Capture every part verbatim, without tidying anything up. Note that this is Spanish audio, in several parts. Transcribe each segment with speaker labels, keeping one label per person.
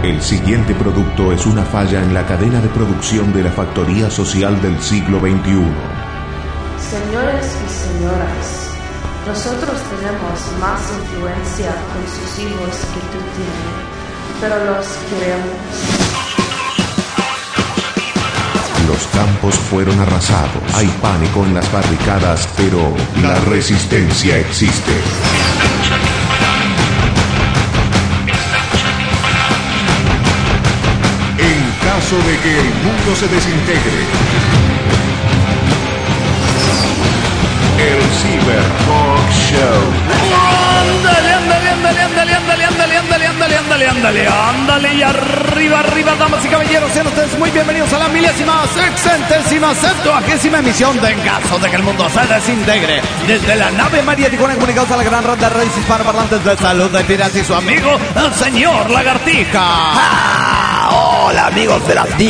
Speaker 1: El siguiente producto es una falla en la cadena de producción de la factoría social del siglo veintiuno.
Speaker 2: Señores y señoras, nosotros tenemos más influencia con sus hijos que tú tienes, pero los queremos.
Speaker 1: Los campos fueron arrasados. Hay pánico en las barricadas, pero la resistencia existe. En caso de que el mundo se desintegre, el Cyber Talk Show.
Speaker 3: Ándale, ándale, ándale, ándale, ándale, ándale, ándale, ándale, ándale, ándale, ándale, y arriba, arriba, damas y caballeros, sean ustedes muy bienvenidos a la milésima, sexentésima, septuagésima emisión de En Caso de que el Mundo se Desintegre. Desde la nave María Tijuana, comunicados a la gran red de redes hispanoparlantes de Salud de Piras y su amigo, el señor Lagartija.
Speaker 4: ¡Ah! ¡Hola, amigos de las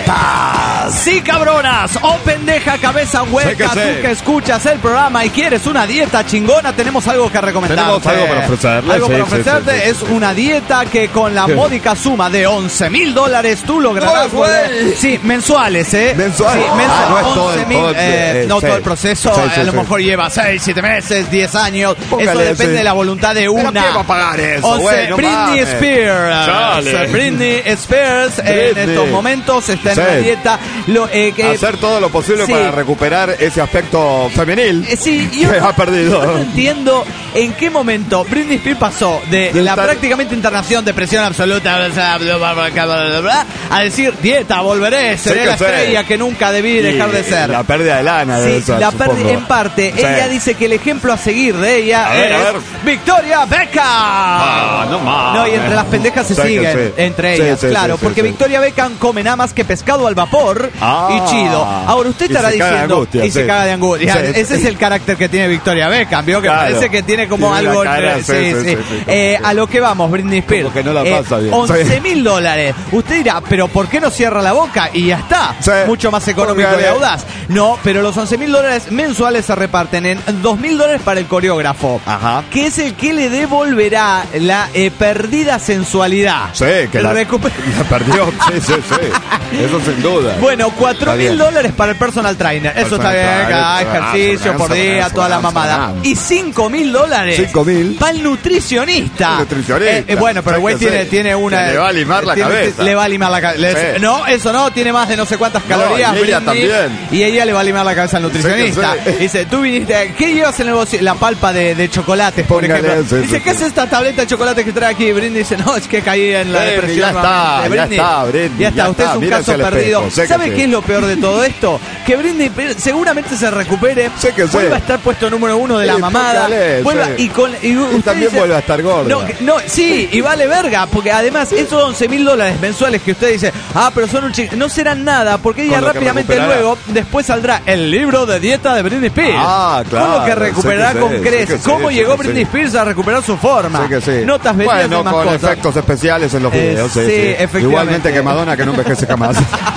Speaker 4: dietas!
Speaker 3: Sí, cabronas, o pendeja cabeza hueca,
Speaker 4: que
Speaker 3: tú
Speaker 4: sí.
Speaker 3: que escuchas el programa y quieres una dieta chingona, tenemos algo que recomendarte.
Speaker 4: Tenemos algo para ofrecerle.
Speaker 3: Algo
Speaker 4: sí,
Speaker 3: para
Speaker 4: sí,
Speaker 3: ofrecerte
Speaker 4: sí, sí.
Speaker 3: es una dieta que con la
Speaker 4: Sí.
Speaker 3: módica suma de once mil dólares tú lograrás
Speaker 4: ¡Oh, güey!
Speaker 3: volver- Sí, mensuales, ¿eh?
Speaker 4: ¿Mensual?
Speaker 3: Sí, mensual.
Speaker 4: Ah, no es todo el-
Speaker 3: once mil,
Speaker 4: todo el-
Speaker 3: eh,
Speaker 4: eh,
Speaker 3: no
Speaker 4: sí.
Speaker 3: todo el proceso,
Speaker 4: Sí, sí,
Speaker 3: a lo
Speaker 4: sí.
Speaker 3: mejor lleva seis, siete meses, diez años.
Speaker 4: Póngale,
Speaker 3: eso depende
Speaker 4: sí.
Speaker 3: de la voluntad de
Speaker 4: ¿Pero
Speaker 3: una.
Speaker 4: quién va a pagar eso,
Speaker 3: once
Speaker 4: güey? No
Speaker 3: Britney
Speaker 4: mames.
Speaker 3: Spears.
Speaker 4: Chale.
Speaker 3: Britney Spears en
Speaker 4: Britney.
Speaker 3: estos momentos está en
Speaker 4: Sí.
Speaker 3: una dieta. Lo, eh, que,
Speaker 4: Hacer todo lo posible
Speaker 3: sí.
Speaker 4: para recuperar ese aspecto femenil
Speaker 3: Eh, Sí, yo
Speaker 4: que ha perdido.
Speaker 3: yo no entiendo en qué momento Britney Spears pasó de,
Speaker 4: De
Speaker 3: la
Speaker 4: estar-
Speaker 3: prácticamente internación, depresión absoluta, bla, bla, bla, bla, bla, bla, bla, bla, a decir, dieta, volveré, seré
Speaker 4: Sí que
Speaker 3: la
Speaker 4: sí.
Speaker 3: estrella que nunca debí dejar de
Speaker 4: Y
Speaker 3: ser.
Speaker 4: La pérdida de lana.
Speaker 3: Sí,
Speaker 4: debe ser,
Speaker 3: la
Speaker 4: supongo.
Speaker 3: pérdida en parte.
Speaker 4: Sí.
Speaker 3: Ella dice que el ejemplo a seguir de ella
Speaker 4: A ver,
Speaker 3: es
Speaker 4: a ver.
Speaker 3: Victoria Beckham.
Speaker 4: Ah, no más.
Speaker 3: No, y entre las pendejas se
Speaker 4: Sí que
Speaker 3: siguen,
Speaker 4: sí.
Speaker 3: entre
Speaker 4: Sí,
Speaker 3: ellas,
Speaker 4: sí,
Speaker 3: claro,
Speaker 4: sí, sí,
Speaker 3: porque
Speaker 4: sí.
Speaker 3: Victoria Beckham come nada más que pescado al vapor
Speaker 4: Ah.
Speaker 3: y chido. Ahora usted
Speaker 4: Y
Speaker 3: estará
Speaker 4: se caga de
Speaker 3: diciendo
Speaker 4: angustia,
Speaker 3: y se
Speaker 4: sí.
Speaker 3: caga de angustia.
Speaker 4: Sí,
Speaker 3: Ese
Speaker 4: sí.
Speaker 3: es el carácter que tiene Victoria Beckham, vio que
Speaker 4: Claro.
Speaker 3: parece que tiene como
Speaker 4: Tiene
Speaker 3: algo.
Speaker 4: la cara,
Speaker 3: sí,
Speaker 4: sí,
Speaker 3: sí.
Speaker 4: sí, sí, sí,
Speaker 3: Eh,
Speaker 4: como
Speaker 3: a
Speaker 4: que-
Speaker 3: lo que vamos, Britney Spears.
Speaker 4: Como que no la pasa bien.
Speaker 3: once mil dólares. Usted dirá, pero ¿por qué no cierra la boca? Y ya está.
Speaker 4: Sí.
Speaker 3: Mucho más económico
Speaker 4: Póngale.
Speaker 3: y audaz. No, pero los once mil dólares mensuales se reparten en dos mil dólares para el coreógrafo.
Speaker 4: Ajá.
Speaker 3: Que es el que le devolverá la eh, perdida sensualidad.
Speaker 4: Sí, que la,
Speaker 3: Recuper-
Speaker 4: la perdió. Sí, sí, sí. Eso sin duda.
Speaker 3: Bueno, cuatro
Speaker 4: Está
Speaker 3: mil
Speaker 4: bien.
Speaker 3: dólares para el personal trainer. Eso
Speaker 4: Personal
Speaker 3: está bien,
Speaker 4: trainer,
Speaker 3: cada
Speaker 4: ah,
Speaker 3: ejercicio por
Speaker 4: Fernando,
Speaker 3: día,
Speaker 4: Fernando,
Speaker 3: toda la
Speaker 4: Fernando,
Speaker 3: mamada.
Speaker 4: Fernando.
Speaker 3: Y cinco mil dólares.
Speaker 4: Cinco mil.
Speaker 3: Para el nutricionista.
Speaker 4: El nutricionista.
Speaker 3: Eh, eh, bueno, pero el güey
Speaker 4: Sí que
Speaker 3: tiene,
Speaker 4: sí.
Speaker 3: tiene una.
Speaker 4: Que le va a limar la
Speaker 3: tiene-
Speaker 4: cabeza.
Speaker 3: Le va a limar la cabeza.
Speaker 4: Sí.
Speaker 3: No, eso no, tiene más de no sé cuántas
Speaker 4: No,
Speaker 3: calorías.
Speaker 4: y ella
Speaker 3: Britney,
Speaker 4: también.
Speaker 3: Y ella le va a limar la cabeza al nutricionista.
Speaker 4: Sí que sí.
Speaker 3: Dice, tú viniste, ¿qué llevas en el bolsillo? La palpa de, de chocolates, por
Speaker 4: Póngale,
Speaker 3: ejemplo.
Speaker 4: sí,
Speaker 3: Dice,
Speaker 4: sí,
Speaker 3: ¿qué
Speaker 4: sí.
Speaker 3: es esta tableta de chocolate que trae aquí? Britney dice, no, es que caí en la
Speaker 4: Britney,
Speaker 3: depresión.
Speaker 4: ya está,
Speaker 3: nuevamente".
Speaker 4: ya
Speaker 3: Britney,
Speaker 4: está, Britney,
Speaker 3: Ya está,
Speaker 4: ya
Speaker 3: usted
Speaker 4: está,
Speaker 3: es un
Speaker 4: mírase
Speaker 3: caso
Speaker 4: al espejo,
Speaker 3: perdido.
Speaker 4: sé que
Speaker 3: ¿Sabe
Speaker 4: sí.
Speaker 3: qué es lo peor de todo esto? Que Britney seguramente se recupere,
Speaker 4: Sé que sí.
Speaker 3: vuelva a estar puesto número uno de la
Speaker 4: Sí,
Speaker 3: mamada,
Speaker 4: póngale,
Speaker 3: vuelva
Speaker 4: sí.
Speaker 3: y con y usted
Speaker 4: también
Speaker 3: dice-
Speaker 4: vuelve a estar gorda.
Speaker 3: No, que- no, sí, y vale verga, porque además esos once mil dólares mensuales que usted dice, ah, pero son un chico, no serán nada, porque ella
Speaker 4: Con lo que
Speaker 3: rápidamente
Speaker 4: recuperará.
Speaker 3: luego, después saldrá el libro de dieta de Britney Spears.
Speaker 4: Ah, claro,
Speaker 3: Con lo que recuperará
Speaker 4: sé que
Speaker 3: con
Speaker 4: sí, sé
Speaker 3: creces.
Speaker 4: que sí,
Speaker 3: ¿Cómo
Speaker 4: sé
Speaker 3: llegó
Speaker 4: que
Speaker 3: Britney
Speaker 4: sí.
Speaker 3: Spears a recuperar su forma?
Speaker 4: Sí que sí.
Speaker 3: Notas verías
Speaker 4: Bueno,
Speaker 3: de más
Speaker 4: con
Speaker 3: cosas.
Speaker 4: efectos especiales en los
Speaker 3: Eh,
Speaker 4: videos. sí,
Speaker 3: sí,
Speaker 4: sí.
Speaker 3: efectivamente.
Speaker 4: Igualmente que Madonna, que no envejece jamás.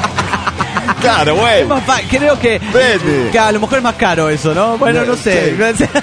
Speaker 4: Claro,
Speaker 3: Es
Speaker 4: güey.
Speaker 3: más fa- creo que,
Speaker 4: Vete.
Speaker 3: que a lo mejor es más caro eso, ¿no? Bueno, no sé.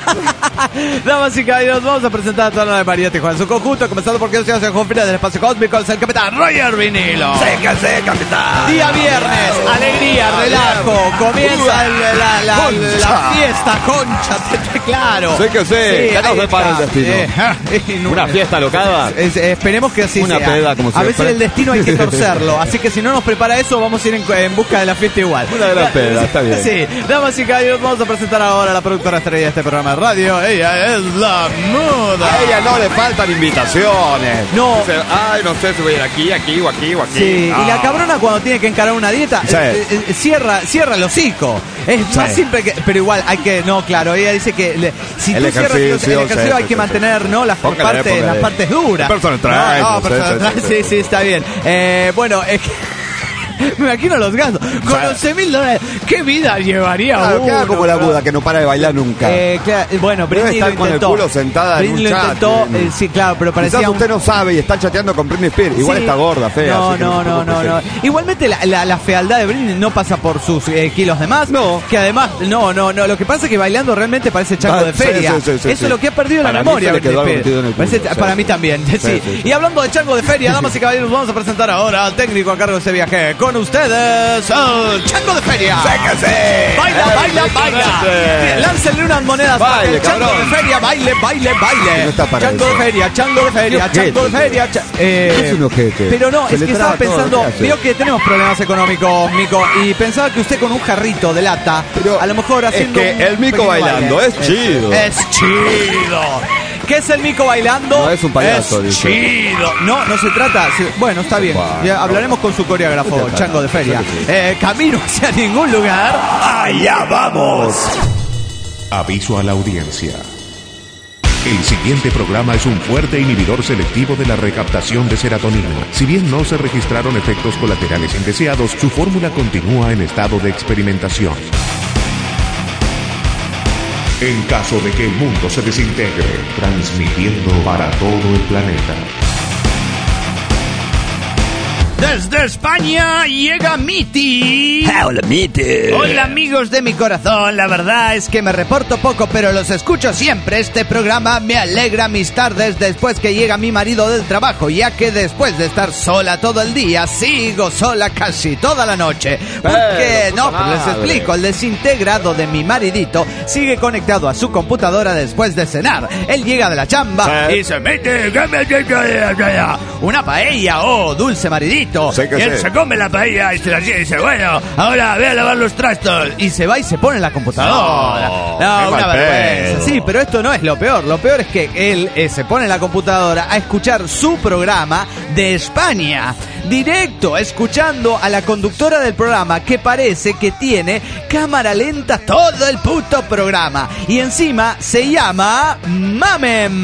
Speaker 3: Damas y caballeros, vamos a presentar a toda la de María Tijuana en su conjunto, comenzando porque se hace Juan del Espacio Cósmico, es el capitán Roger Vinilo.
Speaker 4: Sí que sí, capitán.
Speaker 3: Día viernes, alegría, relajo, comienza el- la, la, la,
Speaker 4: Concha.
Speaker 3: fiesta, concha, te- te- claro.
Speaker 4: Sí que sí, ya nos
Speaker 3: ahí
Speaker 4: depara
Speaker 3: está.
Speaker 4: el destino.
Speaker 3: Eh, y no-
Speaker 4: Una fiesta alocada.
Speaker 3: Es- esperemos que así
Speaker 4: Una
Speaker 3: sea.
Speaker 4: peda, como
Speaker 3: A
Speaker 4: siempre.
Speaker 3: veces el destino hay que torcerlo, así que si no nos prepara eso, vamos a ir en, en busca de la fiesta igual.
Speaker 4: Una gran peda, está bien.
Speaker 3: Sí, damas y caballeros, vamos a presentar ahora a la productora estrella de este programa de radio. Ella es la muda.
Speaker 4: A ella no le faltan invitaciones.
Speaker 3: No.
Speaker 4: Dice, ay, no sé si voy a ir aquí, aquí o aquí o aquí.
Speaker 3: Sí,
Speaker 4: Ah.
Speaker 3: y la cabrona cuando tiene que encarar una dieta,
Speaker 4: Sí.
Speaker 3: eh, eh, cierra, cierra el hocico. Es
Speaker 4: Sí.
Speaker 3: más simple que, pero igual hay que, no, claro, ella dice que le- si
Speaker 4: El
Speaker 3: tú cierras el, el
Speaker 4: ejercicio,
Speaker 3: ejercicio
Speaker 4: sí,
Speaker 3: hay
Speaker 4: sí,
Speaker 3: que
Speaker 4: sí,
Speaker 3: mantener,
Speaker 4: sí.
Speaker 3: ¿no? Las
Speaker 4: Póngale,
Speaker 3: partes,
Speaker 4: póngale.
Speaker 3: las partes duras.
Speaker 4: Personal trainer,
Speaker 3: No, no,
Speaker 4: sí,
Speaker 3: personal
Speaker 4: sí,
Speaker 3: trainer,
Speaker 4: sí,
Speaker 3: sí, sí, está bien. Eh, bueno, es que Me imagino los gastos. Con once mil dólares, ¿qué vida llevaría
Speaker 5: Claro,
Speaker 3: uno?
Speaker 5: queda como la
Speaker 3: claro.
Speaker 5: Buda que no para de bailar nunca.
Speaker 3: Eh, claro, bueno,
Speaker 5: Debe
Speaker 3: Britney lo
Speaker 5: estar con el
Speaker 3: intentó.
Speaker 5: culo sentada en
Speaker 3: Britney
Speaker 5: un
Speaker 3: lo
Speaker 5: chat.
Speaker 3: intentó, eh, sí, claro, pero parecía
Speaker 5: Quizás
Speaker 3: un...
Speaker 5: usted no sabe y está chateando con Britney Spears. Igual
Speaker 3: Sí.
Speaker 5: está gorda, fea.
Speaker 3: No,
Speaker 5: así que
Speaker 3: no,
Speaker 5: se
Speaker 3: no, no,
Speaker 5: preocupe.
Speaker 3: no. Igualmente la, la, la fealdad de Britney no pasa por sus eh, kilos de más.
Speaker 5: No.
Speaker 3: Que además, no, no, no. Lo que pasa es que bailando realmente parece chango
Speaker 5: Ah,
Speaker 3: de
Speaker 5: sí,
Speaker 3: feria.
Speaker 5: sí, sí, sí,
Speaker 3: Eso
Speaker 5: sí.
Speaker 3: es lo que ha perdido
Speaker 5: Para
Speaker 3: la
Speaker 5: mí
Speaker 3: memoria.
Speaker 5: se le quedó
Speaker 3: Britney
Speaker 5: algo metido en el
Speaker 3: Spears.
Speaker 5: culo,
Speaker 3: Parece-
Speaker 5: sí.
Speaker 3: Para mí también, sí.
Speaker 5: Sí, sí.
Speaker 3: Y hablando de chango de feria, damas y caballeros, vamos a presentar ahora al técnico a cargo de ese viaje. Con ustedes, el chango de feria.
Speaker 5: ¡Séquese!
Speaker 3: Baila, baila, baila.
Speaker 5: Séquese.
Speaker 3: Láncenle unas monedas para
Speaker 5: Baile,
Speaker 3: el chango
Speaker 5: cabrón.
Speaker 3: de feria. Baile, baile, baile.
Speaker 5: No está para
Speaker 3: chango
Speaker 5: eso.
Speaker 3: de feria, chango de feria,
Speaker 5: Qué
Speaker 3: chango de
Speaker 5: ojete.
Speaker 3: feria. cha- eh,
Speaker 5: Es un ojete.
Speaker 3: Pero no,
Speaker 5: Se
Speaker 3: es
Speaker 5: le
Speaker 3: que estaba
Speaker 5: traba todo
Speaker 3: pensando,
Speaker 5: lo que hace.
Speaker 3: vio que tenemos problemas económicos, Mico, y pensaba que usted con un jarrito de lata,
Speaker 5: Pero
Speaker 3: a lo mejor
Speaker 5: es
Speaker 3: haciendo
Speaker 5: que
Speaker 3: un
Speaker 5: el Mico
Speaker 3: pequeño
Speaker 5: bailando
Speaker 3: baile.
Speaker 5: es chido.
Speaker 3: Es chido. ¿Qué es el Mico bailando?
Speaker 5: No es un payaso,
Speaker 3: Es
Speaker 5: dice.
Speaker 3: chido. No, no se trata. se- Bueno, está bien.
Speaker 5: Bueno,
Speaker 3: Ya hablaremos con su coreógrafo,
Speaker 5: Usted
Speaker 3: chango de
Speaker 5: sabe,
Speaker 3: feria.
Speaker 5: yo que sí.
Speaker 3: Eh, camino hacia ningún lugar.
Speaker 4: ¡Allá vamos!
Speaker 1: Aviso a la audiencia. El siguiente programa es un fuerte inhibidor selectivo de la recaptación de serotonina. Si bien no se registraron efectos colaterales indeseados, su fórmula continúa en estado de experimentación. En caso de que el mundo se desintegre, transmitiendo para todo el planeta.
Speaker 3: Desde España llega Miti.
Speaker 4: Hola, Mite.
Speaker 3: Hola amigos de mi corazón, la verdad es que me reporto poco pero los escucho siempre. Este programa me alegra mis tardes después que llega mi marido del trabajo, ya que después de estar sola todo el día, sigo sola casi toda la noche. Porque,
Speaker 5: Pero,
Speaker 3: no,
Speaker 5: puta
Speaker 3: pues les
Speaker 5: madre.
Speaker 3: explico, el desintegrado de mi maridito sigue conectado a su computadora después de cenar. Él llega de la chamba
Speaker 5: Sí.
Speaker 3: y se mete una paella, oh, dulce maridito.
Speaker 5: Sí que
Speaker 3: y él
Speaker 5: sí.
Speaker 3: se come la paella y se la y dice, bueno, ahora voy a lavar los trastos. Y se va y se pone en la computadora.
Speaker 5: No,
Speaker 3: No,
Speaker 5: qué
Speaker 3: una
Speaker 5: mal
Speaker 3: vergüenza.
Speaker 5: pedo.
Speaker 3: Sí, pero esto no es lo peor. Lo peor es que él eh, se pone en la computadora a escuchar su programa de España. Directo, escuchando a la conductora del programa que parece que tiene cámara lenta todo el puto programa. Y encima se llama Mamem.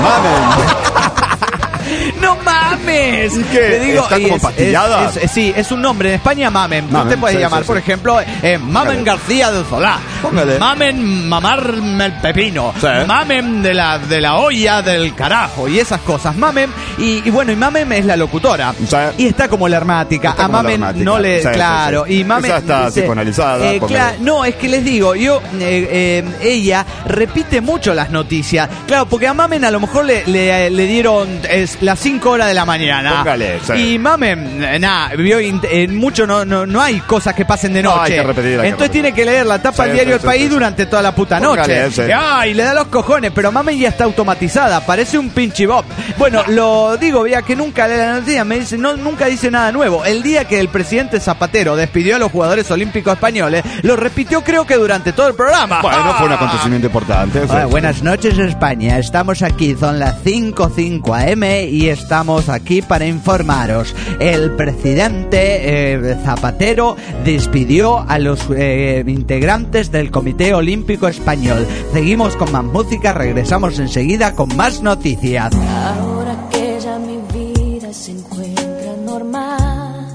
Speaker 5: Mamen.
Speaker 3: ¡No mames!
Speaker 5: ¿Y qué?
Speaker 3: Le digo,
Speaker 5: ¿Está
Speaker 3: y
Speaker 5: como
Speaker 3: es-
Speaker 5: pastillada?
Speaker 3: es- es- sí, es un nombre. En España, Mamen.
Speaker 5: Mamen,
Speaker 3: Usted puede
Speaker 5: sí,
Speaker 3: llamar,
Speaker 5: sí,
Speaker 3: por
Speaker 5: sí.
Speaker 3: ejemplo, eh, Mamen
Speaker 5: Póngale.
Speaker 3: García del Solá.
Speaker 5: Póngale.
Speaker 3: Mamen mamarme el pepino.
Speaker 5: Sí.
Speaker 3: Mamen de la, de la olla del carajo y esas cosas. Mamen, y, y bueno, y Mamen es la locutora.
Speaker 5: Sí.
Speaker 3: Y está como la hermática.
Speaker 5: Está
Speaker 3: A
Speaker 5: como la
Speaker 3: Mamen
Speaker 5: hermática.
Speaker 3: no le...
Speaker 5: Sí, sí,
Speaker 3: claro.
Speaker 5: sí.
Speaker 3: Y Mamen...
Speaker 5: Esa está
Speaker 3: dice,
Speaker 5: psicoanalizada,
Speaker 3: eh,
Speaker 5: porque-
Speaker 3: cla- no, es que les digo, yo, eh, eh, ella repite mucho las noticias. Claro, porque a Mamen a lo mejor le, le, le dieron es, las cinco horas de la mañana.
Speaker 5: Póngale, sí.
Speaker 3: Y Mamen, eh, nada, vio in- en mucho no, no, no hay cosas que pasen de
Speaker 5: No,
Speaker 3: noche.
Speaker 5: hay que repetir, hay que
Speaker 3: Entonces
Speaker 5: repetir.
Speaker 3: tiene que leer la tapa
Speaker 5: Sí,
Speaker 3: del diario
Speaker 5: sí,
Speaker 3: El
Speaker 5: sí,
Speaker 3: País
Speaker 5: sí.
Speaker 3: durante toda la puta
Speaker 5: Póngale,
Speaker 3: noche.
Speaker 5: sí.
Speaker 3: Y, ay, le da los cojones, pero Mamen ya está automatizada, parece un pinche Bob. Bueno, lo digo, ya que nunca lee la noticia, me dice, no, nunca dice nada nuevo. El día que el presidente Zapatero despidió a los jugadores olímpicos españoles, lo repitió creo que durante todo el programa.
Speaker 5: Bueno, fue un
Speaker 3: Ah.
Speaker 5: acontecimiento importante.
Speaker 3: Hola, buenas noches España, estamos aquí, son las cinco cinco a eme y estamos aquí para informaros. El presidente eh, Zapatero despidió a los eh, integrantes del Comité Olímpico Español. Seguimos con más música, regresamos enseguida con más noticias.
Speaker 6: Ahora que ya mi vida se encuentra normal,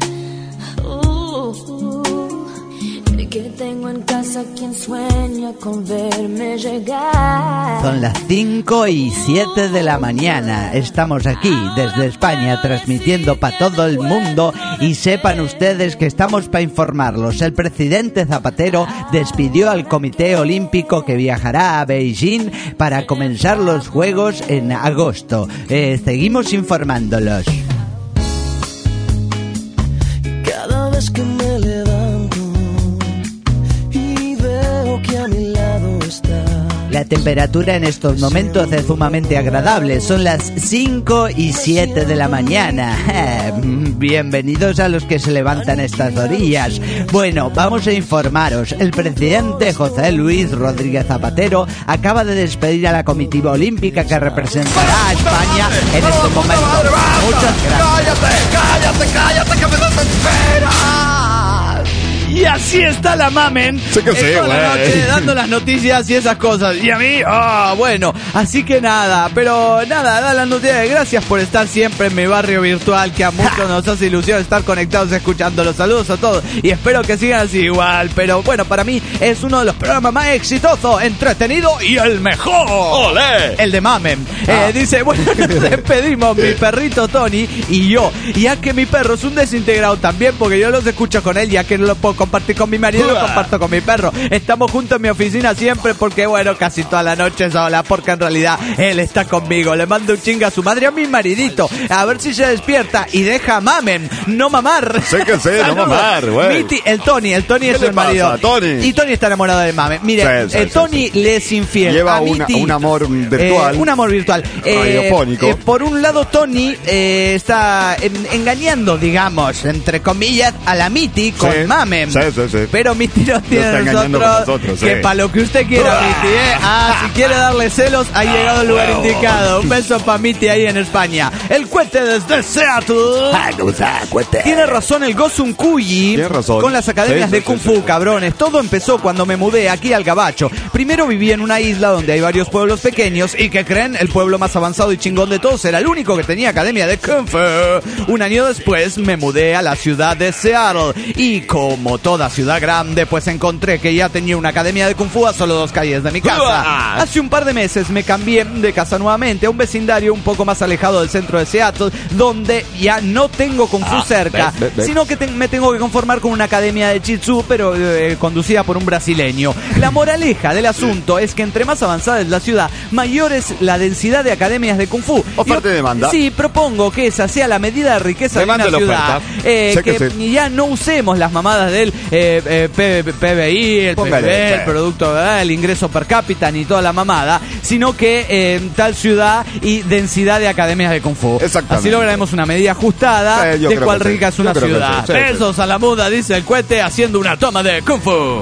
Speaker 6: uh, uh, que tengo en casa quien sueña con verme llegar.
Speaker 3: Son las cinco y siete de la mañana. Estamos aquí desde España transmitiendo para todo el mundo y sepan ustedes que estamos para informarlos. El presidente Zapatero despidió al Comité Olímpico que viajará a Beijing para comenzar los Juegos en agosto. Eh, seguimos informándolos.
Speaker 6: Cada vez que me levanto y veo que a mi lado está.
Speaker 3: La temperatura en estos momentos es sumamente agradable. Son las cinco y siete de la mañana. Bienvenidos a los que se levantan a estas orillas. Bueno, vamos a informaros. El presidente José Luis Rodríguez Zapatero acaba de despedir a la comitiva olímpica que representará a España en este momento. Muchas gracias.
Speaker 5: ¡Cállate, cállate, cállate, que me desesperas!
Speaker 3: Y así está la mamen.
Speaker 5: Sí que sí,
Speaker 3: eh, toda la
Speaker 5: güey.
Speaker 3: noche dando las noticias y esas cosas. Y a mí, ah, bueno, así que nada, pero nada, da las noticias. Gracias por estar siempre en mi barrio virtual, que a muchos nos hace ilusión estar conectados escuchando. Los saludos a todos y espero que sigan así igual. Pero bueno, para mí es uno de los programas más exitosos, entretenido y el mejor.
Speaker 5: ¡Olé!
Speaker 3: El de Mamen.
Speaker 5: Ah.
Speaker 3: Eh, dice, bueno, nos despedimos, mi perrito Tony y yo. Ya que mi perro es un desintegrado también, porque yo los escucho con él, ya que no lo puedo compartir con mi marido, lo comparto con mi perro. Estamos juntos en mi oficina siempre porque, bueno, casi toda la noche sola, porque en realidad él está conmigo. Le mando un chinga a su madre, a mi maridito, a ver si se despierta y deja a Mamen, no mamar.
Speaker 5: Sé que sé, no
Speaker 3: Saludos.
Speaker 5: mamar, güey.
Speaker 3: Miti, el Tony, el Tony
Speaker 5: ¿Qué
Speaker 3: es
Speaker 5: le
Speaker 3: el marido.
Speaker 5: pasa, Tony?
Speaker 3: Y Tony está enamorado de Mamen. Mire,
Speaker 5: Sí, sí,
Speaker 3: eh,
Speaker 5: sí,
Speaker 3: Tony
Speaker 5: sí.
Speaker 3: le es infiel.
Speaker 5: Lleva
Speaker 3: a
Speaker 5: una-
Speaker 3: Miti,
Speaker 5: un amor virtual.
Speaker 3: eh, un amor virtual. Eh,
Speaker 5: Radiofónico.
Speaker 3: eh, por un lado, Tony eh, está en- engañando, digamos, entre comillas, a la Miti con
Speaker 5: Sí.
Speaker 3: Mamen.
Speaker 5: Sí, sí, sí.
Speaker 3: Pero Miti nos tiene
Speaker 5: está
Speaker 3: a
Speaker 5: engañando
Speaker 3: nosotros,
Speaker 5: con nosotros,
Speaker 3: que
Speaker 5: sí.
Speaker 3: para lo que usted quiera, Miti, ¿eh? Ah, si quiere darle celos, ha llegado el lugar indicado. Un beso para Miti ahí en España. El cuete desde Seattle.
Speaker 4: Ah, ¿cómo está? Cuente.
Speaker 3: Tiene razón el Gosun Kuyi
Speaker 5: Tiene razón.
Speaker 3: con las academias
Speaker 5: Sí,
Speaker 3: de
Speaker 5: sí,
Speaker 3: Kung
Speaker 5: sí,
Speaker 3: Fu,
Speaker 5: sí.
Speaker 3: cabrones. Todo empezó cuando me mudé aquí al Gabacho. Primero viví en una isla donde hay varios pueblos pequeños y que creen el pueblo más avanzado y chingón de todos era el único que tenía academia de Kung Fu. Un año después me mudé a la ciudad de Seattle y como toda ciudad grande pues encontré que ya tenía una academia de Kung Fu a solo dos calles de mi casa. Hace un par de meses me cambié de casa nuevamente a un vecindario un poco más alejado del centro de Seattle, donde ya no tengo Kung Fu cerca,
Speaker 5: ve, ve, ve.
Speaker 3: sino que te- me tengo que conformar con una academia de Jitsu, pero eh, conducida por un brasileño. La moraleja del asunto es que entre más avanzada es la ciudad, mayor es la densidad de academias de Kung Fu.
Speaker 5: Oferta y demanda.
Speaker 3: Sí, propongo que esa sea la medida de riqueza
Speaker 5: Demanda
Speaker 3: de
Speaker 5: y la
Speaker 3: una ciudad.
Speaker 5: oferta.
Speaker 3: Eh,
Speaker 5: Sé
Speaker 3: que
Speaker 5: que sí.
Speaker 3: ya no usemos las mamadas del eh, eh, P- PBI, el
Speaker 5: Póngale,
Speaker 3: P I B, el
Speaker 5: sí.
Speaker 3: producto, eh, el ingreso per cápita, ni toda la mamada, sino que eh, tal ciudad y densidad de academias de Kung Fu.
Speaker 5: Exactamente.
Speaker 3: Así lograremos una medida ajustada
Speaker 5: Sí, yo
Speaker 3: de
Speaker 5: creo
Speaker 3: cuál
Speaker 5: que sí.
Speaker 3: rica es
Speaker 5: Yo
Speaker 3: una
Speaker 5: creo que
Speaker 3: ciudad.
Speaker 5: sí, sí, sí.
Speaker 3: Besos a la muda, dice el cohete, haciendo una toma de Kung Fu.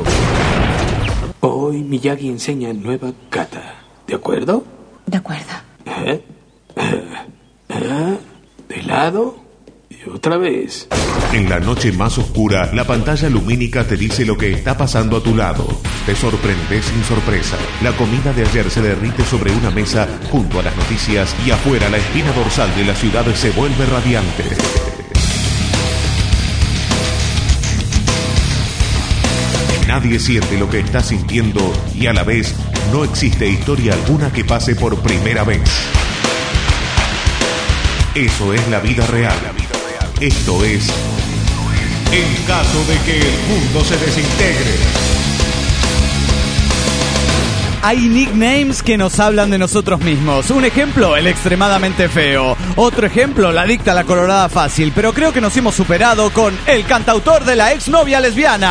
Speaker 7: Hoy Miyagi enseña nueva kata. ¿De acuerdo?
Speaker 8: De acuerdo.
Speaker 7: ¿Eh? ¿Eh? ¿Eh? De lado y otra vez.
Speaker 1: En la noche más oscura, la pantalla lumínica te dice lo que está pasando a tu lado. Te sorprendes sin sorpresa. La comida de ayer se derrite sobre una mesa junto a las noticias y afuera la espina dorsal de la ciudad se vuelve radiante. Nadie siente lo que estás sintiendo y a la vez no existe historia alguna que pase por primera vez. Eso es la vida real. Esto es en caso de que el mundo se desintegre.
Speaker 3: Hay nicknames que nos hablan de nosotros mismos. Un ejemplo, el extremadamente feo. Otro ejemplo, la adicta a la colorada fácil. Pero creo que nos hemos superado con el cantautor de la exnovia lesbiana.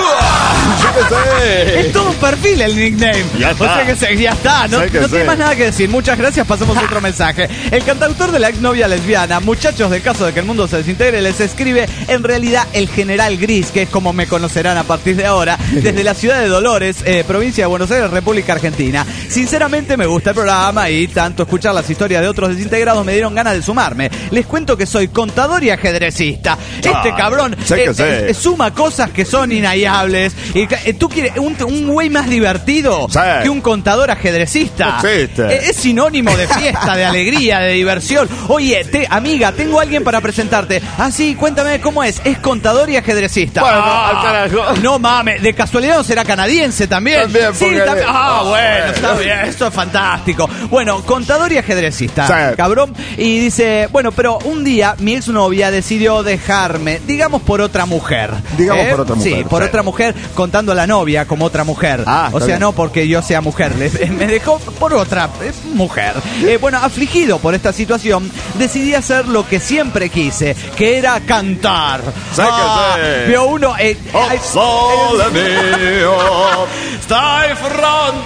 Speaker 3: Es todo un perfil el nickname.
Speaker 5: Ya
Speaker 3: O
Speaker 5: está.
Speaker 3: sea que se- ya está. No,
Speaker 5: Sé que
Speaker 3: no tiene
Speaker 5: sé.
Speaker 3: más nada que decir. Muchas gracias. Pasamos a otro mensaje. El cantautor de la exnovia lesbiana. Muchachos, del caso de que el mundo se desintegre, les escribe en realidad el General Gris, que es como me conocerán a partir de ahora, desde la ciudad de Dolores, eh, provincia de Buenos Aires, República Argentina. Sinceramente me gusta el programa y tanto escuchar las historias de otros desintegrados me dieron ganas de sumarme. Les cuento que soy contador y ajedrecista. Este cabrón
Speaker 5: sé que
Speaker 3: eh,
Speaker 5: sé.
Speaker 3: eh, suma cosas que son inhallables. Y, ca- eh, ¿Tú quieres un, un güey más divertido
Speaker 5: Sí.
Speaker 3: que un contador ajedrecista?
Speaker 5: No existe.
Speaker 3: Eh, es sinónimo de fiesta, de alegría, de diversión. Oye, te, amiga, tengo a alguien para presentarte. Ah, sí, cuéntame cómo es. Es contador y ajedrecista.
Speaker 5: Bueno,
Speaker 3: Ah,
Speaker 5: al carajo.
Speaker 3: No mames, de casualidad no será canadiense también.
Speaker 5: También,
Speaker 3: sí,
Speaker 5: porque-
Speaker 3: también. Ah,
Speaker 5: Ah,
Speaker 3: bueno,
Speaker 5: bueno.
Speaker 3: está bien, esto es fantástico. Bueno, contador y ajedrecista,
Speaker 5: Sí.
Speaker 3: cabrón. Y dice, bueno, pero un día mi exnovia decidió dejarme, digamos por otra mujer.
Speaker 5: Digamos por otra mujer,
Speaker 3: Sí, por
Speaker 5: sí.
Speaker 3: otra mujer, contando a la novia como otra mujer.
Speaker 5: Ah,
Speaker 3: o
Speaker 5: está
Speaker 3: sea,
Speaker 5: bien.
Speaker 3: no porque yo sea mujer, le- me dejó por otra eh, mujer. Eh, bueno, afligido por esta situación, decidí hacer lo que siempre quise, que era cantar.
Speaker 5: Sé que sé.
Speaker 3: Vio uno... eh,
Speaker 5: Oh,
Speaker 3: ay,
Speaker 5: sole mio.
Speaker 3: Stai fronte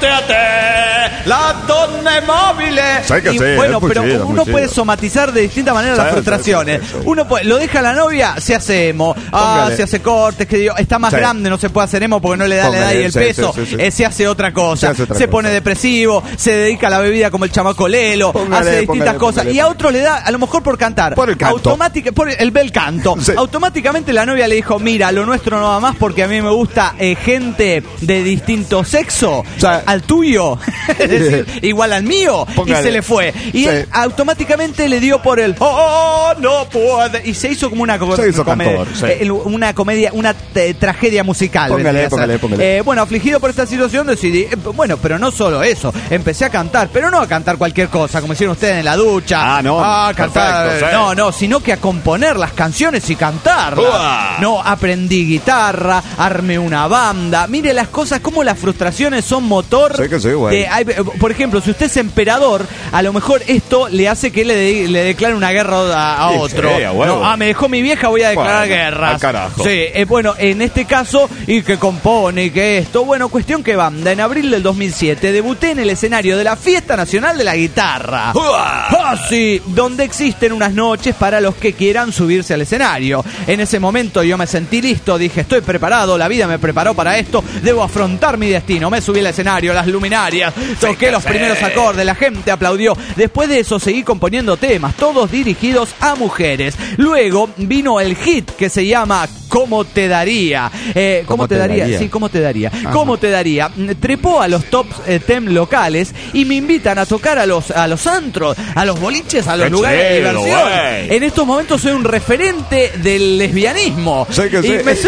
Speaker 3: siete, la donne móvil.
Speaker 5: Sí que
Speaker 3: y
Speaker 5: sí,
Speaker 3: bueno,
Speaker 5: es muy
Speaker 3: pero
Speaker 5: chido,
Speaker 3: uno
Speaker 5: muy
Speaker 3: puede
Speaker 5: chido.
Speaker 3: somatizar de distintas maneras
Speaker 5: Sí,
Speaker 3: las
Speaker 5: sí,
Speaker 3: frustraciones.
Speaker 5: sí, sí, sí.
Speaker 3: Uno puede, lo deja a la novia, se hace emo. Ah,
Speaker 5: Póngale.
Speaker 3: se hace cortes, que digo, está más
Speaker 5: Sí.
Speaker 3: grande, no se puede hacer emo porque no le da
Speaker 5: Póngale,
Speaker 3: la edad y el
Speaker 5: sí,
Speaker 3: peso.
Speaker 5: sí, sí, sí.
Speaker 3: Eh, se hace otra cosa.
Speaker 5: Se hace otra
Speaker 3: se
Speaker 5: cosa.
Speaker 3: pone depresivo, se dedica a la bebida como el chamaco Lelo,
Speaker 5: Póngale,
Speaker 3: hace distintas
Speaker 5: póngale,
Speaker 3: cosas.
Speaker 5: póngale,
Speaker 3: y a
Speaker 5: póngale.
Speaker 3: otro le da, a lo mejor por cantar.
Speaker 5: Por el canto.
Speaker 3: Automática, por el bel canto.
Speaker 5: Sí.
Speaker 3: Automáticamente la novia le dijo, mira, lo nuestro no va más porque a mí me gusta eh, gente de distinto sexo.
Speaker 5: Sí.
Speaker 3: Al tuyo. Es decir, igual al mío.
Speaker 5: Póngale.
Speaker 3: Y se le fue. Y
Speaker 5: Sí.
Speaker 3: él automáticamente le dio por el, oh, no puede. Y se hizo como una, co-
Speaker 5: Se hizo
Speaker 3: comedia,
Speaker 5: cantor, sí.
Speaker 3: eh, una comedia, una eh, tragedia musical.
Speaker 5: Póngale,
Speaker 3: vendría a ser.
Speaker 5: póngale, póngale.
Speaker 3: Eh, bueno, afligido por esta situación decidí, eh, bueno, pero no solo eso, empecé a cantar, pero no a cantar cualquier cosa, como hicieron ustedes en la ducha.
Speaker 5: Ah, no,
Speaker 3: Ah, cantar,
Speaker 5: perfecto, sí.
Speaker 3: no, no, sino que a componer las canciones y cantarlas.
Speaker 5: Uah.
Speaker 3: No, aprendí guitarra, armé una banda. Mire las cosas, como las frustraciones son motor.
Speaker 5: Sí que sí, güey.
Speaker 3: de- hay- por ejemplo, si usted es emperador, a lo mejor esto le hace que le, de- le declare una guerra a, a
Speaker 5: Sí,
Speaker 3: otro.
Speaker 5: sí, a huevo.
Speaker 3: No, ah, me dejó mi vieja, voy a declarar
Speaker 5: Bueno,
Speaker 3: guerras.
Speaker 5: al carajo.
Speaker 3: Sí, eh, bueno, en este caso, y que compone, y que esto. Bueno, cuestión que banda, en abril del dos mil siete debuté en el escenario de la Fiesta Nacional de la Guitarra. Ah, sí, donde existen unas noches para los que quieran subirse al escenario. En ese momento yo me sentí listo, dije, estoy preparado, la vida me preparó para esto, debo afrontar mi destino. Me subí al escenario, las luminarias, toqué los primeros acordes, la gente aplaudió. Después de eso seguí componiendo temas, todos dirigidos a mujeres. Luego vino el hit que se llama ¿Cómo te daría? Eh, ¿Cómo, te, daría? Sí, ¿cómo te daría? ¿Cómo te daría? Trepó a los top eh, ten locales y me invitan a tocar a los, a los antros, a los boliches, a los
Speaker 5: Qué
Speaker 3: lugares de
Speaker 5: chido,
Speaker 3: diversión.
Speaker 5: güey.
Speaker 3: En estos momentos soy un referente del lesbianismo.
Speaker 5: Sí que sí.
Speaker 3: Y me-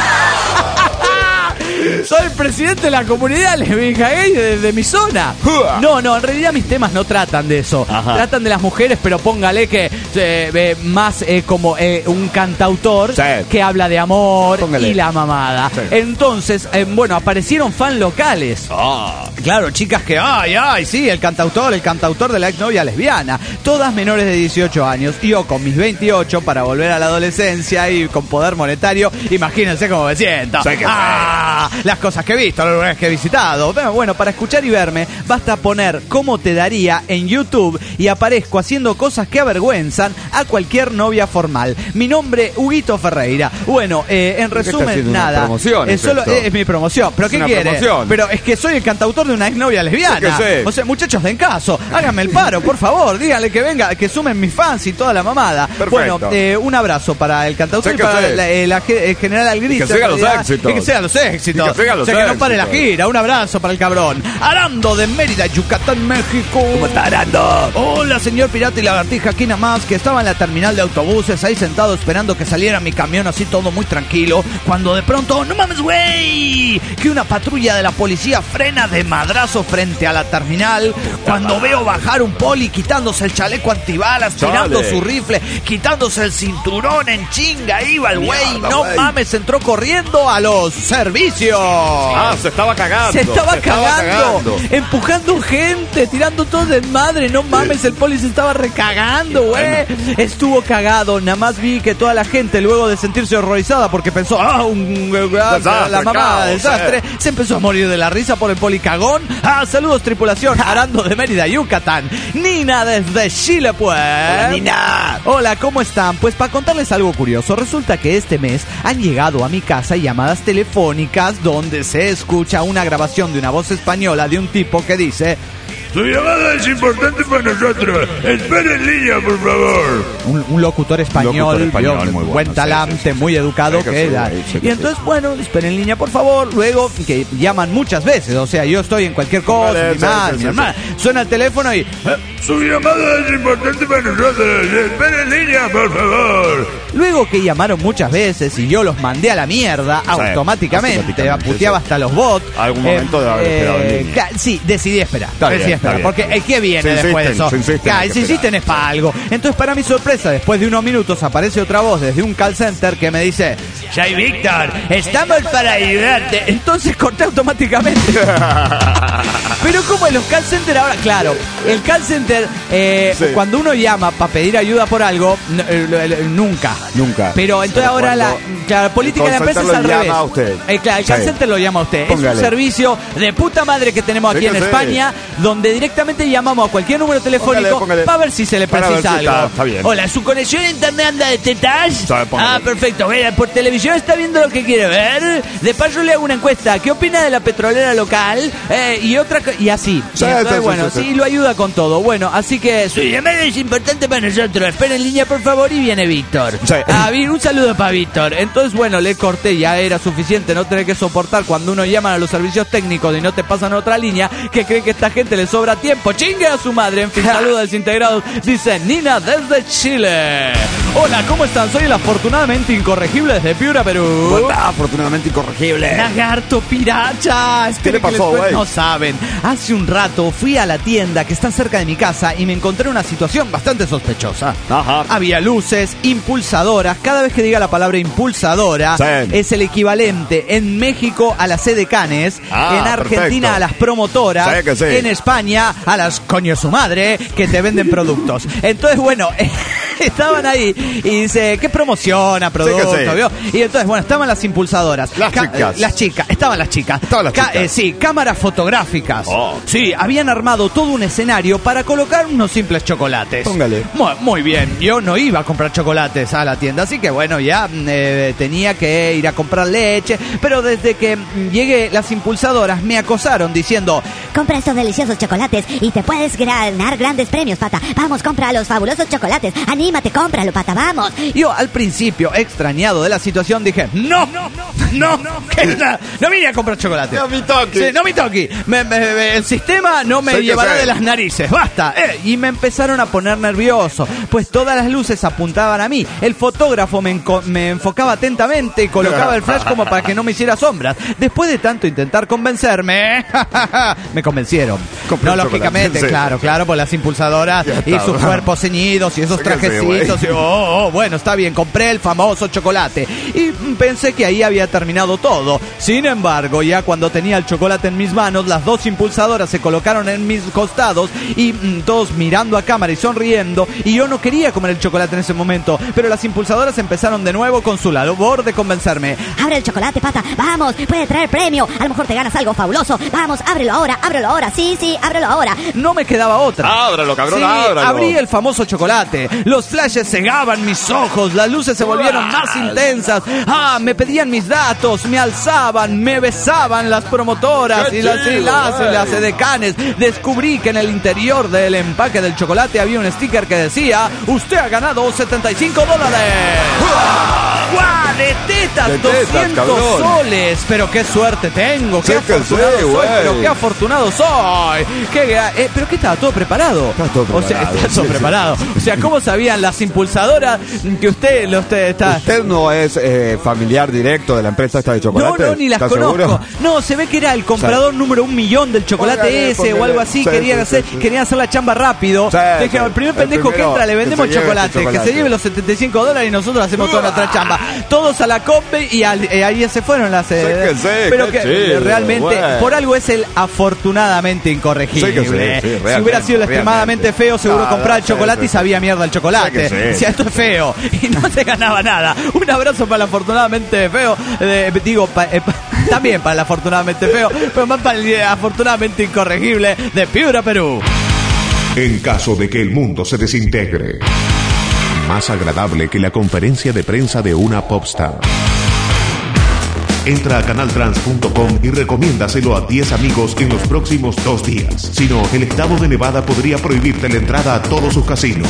Speaker 3: Soy el presidente de la comunidad lesbiana gay de, de mi zona. No, no, en realidad mis temas no tratan de eso.
Speaker 5: Ajá.
Speaker 3: Tratan de las mujeres, pero póngale que eh, eh, más eh, como eh, un cantautor
Speaker 5: Sí.
Speaker 3: que habla de amor
Speaker 5: Póngale.
Speaker 3: y la mamada.
Speaker 5: Sí.
Speaker 3: Entonces, eh, bueno, aparecieron fan locales.
Speaker 5: Ah.
Speaker 3: Claro, chicas que, ay, ay, sí, el cantautor, el cantautor de la exnovia lesbiana. Todas menores de dieciocho años. Yo con mis veintiocho para volver a la adolescencia y con poder monetario, imagínense cómo me siento.
Speaker 5: Sí que
Speaker 3: Ah, las cosas que he visto, los lugares que he visitado. Bueno, bueno, para escuchar y verme, basta poner cómo te daría en YouTube y aparezco haciendo cosas que avergüenzan a cualquier novia formal. Mi nombre, Huguito Ferreira. Bueno, eh, en
Speaker 5: ¿Pero qué está
Speaker 3: resumen,
Speaker 5: haciendo? ¿Una
Speaker 3: nada.
Speaker 5: promoción,
Speaker 3: Es,
Speaker 5: es
Speaker 3: solo,
Speaker 5: esto?
Speaker 3: es mi promoción. ¿Pero
Speaker 5: Es
Speaker 3: qué
Speaker 5: una
Speaker 3: quiere?
Speaker 5: promoción.
Speaker 3: Pero es que soy el cantautor de una exnovia lesbiana.
Speaker 5: Sí que sí.
Speaker 3: O sea, muchachos, den caso. Háganme el paro, por favor. Díganle que venga, que sumen mis fans y toda la mamada.
Speaker 5: Perfecto.
Speaker 3: Bueno, eh, un abrazo para el cantautor
Speaker 5: Sí
Speaker 3: y
Speaker 5: que
Speaker 3: para
Speaker 5: sí.
Speaker 3: la, eh, la ge- el general Algrito.
Speaker 5: Y que sigan
Speaker 3: en
Speaker 5: los
Speaker 3: realidad.
Speaker 5: éxitos.
Speaker 3: Y que sigan los éxitos.
Speaker 5: Y que sigan los
Speaker 3: o sea, que no pare la
Speaker 5: éxitos.
Speaker 3: gira. Un abrazo para el cabrón. Arando de Mérida, Yucatán, México.
Speaker 4: ¿Cómo está Arando?
Speaker 3: Hola, señor Pirata y Lagartija, aquí nada más, que estaba en la terminal de autobuses, ahí sentado esperando que saliera mi camión, así todo muy tranquilo, cuando de pronto, ¡no mames, güey! Que una patrulla de la policía frena de madrazo frente a la terminal, cuando veo bajar un poli quitándose el chaleco antibalas, tirando
Speaker 5: Chale.
Speaker 3: su rifle, quitándose el cinturón en chinga, iba el güey,
Speaker 5: Mierda,
Speaker 3: no
Speaker 5: güey.
Speaker 3: mames, entró corriendo a los servicios.
Speaker 5: Ah, se estaba cagando.
Speaker 3: Se estaba, cagando,
Speaker 5: cagando.
Speaker 3: empujando gente, tirando todo de madre. No mames, el poli se estaba recagando, güey. Estuvo cagado. Nada más vi que toda la gente, luego de sentirse horrorizada porque pensó, ah, un, ah,
Speaker 5: Desastre,
Speaker 3: la mamá,
Speaker 5: caos,
Speaker 3: desastre,
Speaker 5: eh.
Speaker 3: se empezó a morir de la risa por el poli cagón. Ah, saludos, tripulación. Arando de Mérida, Yucatán. Nina desde Chile, pues.
Speaker 4: Hola, Nina.
Speaker 3: Hola, ¿cómo están? Pues para contarles algo curioso, resulta que este mes han llegado a mi casa llamadas telefónicas donde se escucha una grabación de una voz española de un tipo que dice:
Speaker 8: Su llamada es importante para nosotros. Espere en línea, por favor.
Speaker 3: un, un locutor español,
Speaker 5: Locutor español,
Speaker 3: yo,
Speaker 5: muy bueno,
Speaker 3: buen
Speaker 5: sí,
Speaker 3: talante,
Speaker 5: sí, sí,
Speaker 3: muy
Speaker 5: sí.
Speaker 3: educado
Speaker 5: Sí que
Speaker 3: que
Speaker 5: sí,
Speaker 3: da.
Speaker 5: güey, sí que
Speaker 3: Y entonces,
Speaker 5: sí.
Speaker 3: bueno, esperen en línea, por favor. Luego, que llaman muchas veces, o sea, yo estoy en cualquier cosa,
Speaker 5: Vale,
Speaker 3: mi
Speaker 5: sí,
Speaker 3: madre,
Speaker 5: sí,
Speaker 3: mi
Speaker 5: sí,
Speaker 3: hermana, suena el teléfono y...
Speaker 8: Su llamada es importante para nosotros. Espere en línea, por favor.
Speaker 3: Luego que llamaron muchas veces y yo los mandé a la mierda automáticamente,
Speaker 5: automáticamente,
Speaker 3: puteaba
Speaker 5: sí.
Speaker 3: hasta los bots.
Speaker 5: Algún momento de haber esperado en línea.
Speaker 3: ca- Sí, decidí esperar.
Speaker 5: Está
Speaker 3: decidí
Speaker 5: bien,
Speaker 3: esperar,
Speaker 5: está bien.
Speaker 3: porque el que viene
Speaker 5: Se
Speaker 3: después de
Speaker 5: insisten,
Speaker 3: eso.
Speaker 5: se insisten,
Speaker 3: Claro,
Speaker 5: hay que
Speaker 3: si
Speaker 5: esperar.
Speaker 3: insisten es para algo. Entonces, para mi sorpresa, después de unos minutos aparece otra voz desde un call center que me dice: soy Víctor, estamos para ayudarte. Entonces corté automáticamente. Pero como en los call center ahora, claro, el call center, eh, sí. cuando uno llama para pedir ayuda por algo, n- n- nunca.
Speaker 5: Nunca.
Speaker 3: Pero entonces ahora la, claro, la política de la empresa es al revés.
Speaker 5: A usted.
Speaker 3: Eh, claro, el call
Speaker 5: sí.
Speaker 3: center lo llama a usted.
Speaker 5: Póngale.
Speaker 3: Es un servicio de puta madre que tenemos aquí Fíjese. en España, donde directamente llamamos a cualquier número telefónico para ver si se le precisa si algo.
Speaker 5: Está, está bien.
Speaker 3: Hola, ¿su conexión a internet anda de tetas? Ah, perfecto. Vea, por televisión está viendo lo que quiere ver. De paso le hago una encuesta. ¿Qué opina de la petrolera local? Eh, y otra co- y así.
Speaker 5: Sí,
Speaker 3: y entonces,
Speaker 5: sí,
Speaker 3: bueno,
Speaker 5: sí, sí,
Speaker 3: sí, lo ayuda con todo. Bueno, así que su llamada es importante para nosotros. Espera en línea, por favor, y viene Víctor.
Speaker 5: Sí.
Speaker 3: Ah, bien, un saludo para Víctor. Entonces, bueno, le corté, ya era suficiente no tener que soportar cuando uno llama a los servicios técnicos y no te pasan a otra línea, que creen que a esta gente le sobra tiempo. ¡Chingue a su madre! En fin, saludos desintegrados. Dice Nina desde Chile. Hola, ¿cómo están? Soy el afortunadamente incorregible desde Piura, Perú.
Speaker 5: Afortunadamente incorregible.
Speaker 3: Lagarto piracha.
Speaker 5: ¿Qué le pasó, güey?
Speaker 3: No saben. Hace un rato fui a la tienda que está cerca de mi casa y me encontré una situación bastante sospechosa.
Speaker 5: Ajá.
Speaker 3: Había luces, impulsadoras. Cada vez que diga la palabra impulsadora, sí. es el equivalente en México a las edecanes, ah, en Argentina perfecto. a las promotoras, sí que sí. en España a las coño su madre que te venden productos. Entonces, bueno, estaban ahí y dice, ¿qué promociona producto? Sí sí. Y entonces, bueno, estaban las impulsadoras.
Speaker 5: Las
Speaker 3: Ca-
Speaker 5: chicas.
Speaker 3: Las chicas, estaban las chicas.
Speaker 5: Estaban las
Speaker 3: Ca-
Speaker 5: chicas.
Speaker 3: eh, sí, cámaras fotográficas.
Speaker 5: Oh.
Speaker 3: Sí, habían armado todo un escenario para colocar unos simples chocolates.
Speaker 5: Póngale.
Speaker 3: Muy, muy bien, yo no iba a comprar chocolates a la tienda, así que bueno, ya eh, tenía que ir a comprar leche, pero desde que llegué las impulsadoras me acosaron diciendo,
Speaker 9: compra estos deliciosos chocolates y te puedes ganar grandes premios, pata. Vamos, compra los fabulosos chocolates. Anímate, cómpralo, pata, vamos.
Speaker 3: Yo al principio, extrañado de la situación, dije, no, no, no, no, ¿qué está? No vine a comprar chocolate.
Speaker 5: No me toque.
Speaker 3: Sí, no me toque. Me, me, me, el sistema no me
Speaker 5: sé
Speaker 3: llevará de las narices, basta. Eh, y me empezaron a poner nervioso, pues todas las luces apuntaban a mí. El fotógrafo me, enco- me enfocaba atentamente y colocaba el flash como para que no me hiciera sombras. Después de tanto intentar convencerme, me convencieron.
Speaker 5: Compré
Speaker 3: no,
Speaker 5: un
Speaker 3: lógicamente,
Speaker 5: chocolate, sí.
Speaker 3: claro, claro, por las impulsadoras
Speaker 5: Ya
Speaker 3: y
Speaker 5: está,
Speaker 3: sus
Speaker 5: bueno.
Speaker 3: cuerpos ceñidos y esos trajecitos. Y, oh, oh, bueno, está bien, compré el famoso chocolate. Y pensé que ahí había terminado todo. Sin embargo, ya cuando tenía el chocolate en mis manos, las dos impulsadoras se colocaron en mis costados y mm, todos mirando a cámara y sonriendo. Y yo no quería comer el chocolate en ese momento, pero las impulsadoras empezaron de nuevo con su labor de convencerme.
Speaker 9: Abre el chocolate, pata, vamos, puede traer premio. A lo mejor te ganas algo fabuloso. Vamos, ábrelo ahora, ábrelo ahora. Sí, sí, ábrelo ahora.
Speaker 3: No me quedaba otra.
Speaker 5: Ábralo, cabrón,
Speaker 3: sí,
Speaker 5: ábralo.
Speaker 3: Abrí el famoso chocolate. Los flashes cegaban mis ojos, las luces se volvieron más intensas. Ah, me pedían mis datos, me alzaban, me besaban las promotoras y las, y las, y las edecanes. Descubrí que en el interior del empaque del chocolate había un sticker que decía, usted ha ganado setenta y cinco dólares. ¡Guau! De tetas,
Speaker 5: De tetas,
Speaker 3: doscientos
Speaker 5: cabrón.
Speaker 3: soles. Pero qué suerte tengo, qué
Speaker 5: Sí que
Speaker 3: afortunado
Speaker 5: sí,
Speaker 3: soy,
Speaker 5: güey.
Speaker 3: pero qué afortunado soy. Qué, eh, pero que estaba todo preparado.
Speaker 5: Está todo
Speaker 3: O sea,
Speaker 5: preparado,
Speaker 3: está todo
Speaker 5: sí, sí.
Speaker 3: preparado. O sea, ¿cómo sabían las impulsadoras que usted, lo usted está?
Speaker 5: ¿Usted no es eh, familiar directo de la empresa esta de
Speaker 3: No,
Speaker 5: chocolate?
Speaker 3: no, ni las
Speaker 5: ¿Está
Speaker 3: conozco.
Speaker 5: seguro?
Speaker 3: No, se ve que era el comprador número un millón del chocolate
Speaker 5: Póngale,
Speaker 3: ese o
Speaker 5: póngale.
Speaker 3: algo así.
Speaker 5: Sí,
Speaker 3: querían,
Speaker 5: sí,
Speaker 3: hacer,
Speaker 5: sí, sí.
Speaker 3: querían hacer la chamba rápido.
Speaker 5: Sí,
Speaker 3: Dije,
Speaker 5: sí.
Speaker 3: el primer
Speaker 5: El
Speaker 3: pendejo que
Speaker 5: primero
Speaker 3: entra le
Speaker 5: que
Speaker 3: vendemos
Speaker 5: se lleve
Speaker 3: chocolate,
Speaker 5: su chocolate.
Speaker 3: que se lleve los setenta y cinco dólares y nosotros hacemos toda nuestra chamba. Todos a la combe y al, eh, ahí se fueron las... Eh,
Speaker 5: que sí,
Speaker 3: pero
Speaker 5: qué
Speaker 3: que
Speaker 5: chido,
Speaker 3: realmente,
Speaker 5: güey.
Speaker 3: por algo es el afortunadamente incorregible.
Speaker 5: Sí que sí, sí,
Speaker 3: si
Speaker 5: realmente,
Speaker 3: hubiera sido el extremadamente
Speaker 5: realmente.
Speaker 3: feo, seguro
Speaker 5: Ah,
Speaker 3: comprar el
Speaker 5: sí,
Speaker 3: chocolate
Speaker 5: sí,
Speaker 3: y sabía mierda el chocolate.
Speaker 5: Sí que sí.
Speaker 3: O sea, esto es feo y no se ganaba nada. Un abrazo para el afortunadamente feo. Eh, digo, pa, eh, pa, también para el afortunadamente feo, pero más para el eh, afortunadamente incorregible de Piura, Perú.
Speaker 1: En caso de que el mundo se desintegre, más agradable que la conferencia de prensa de una popstar. Entra a canal trans punto com y recomiéndaselo a diez amigos en los próximos dos días. Si no, el estado de Nevada podría prohibirte la entrada a todos sus casinos.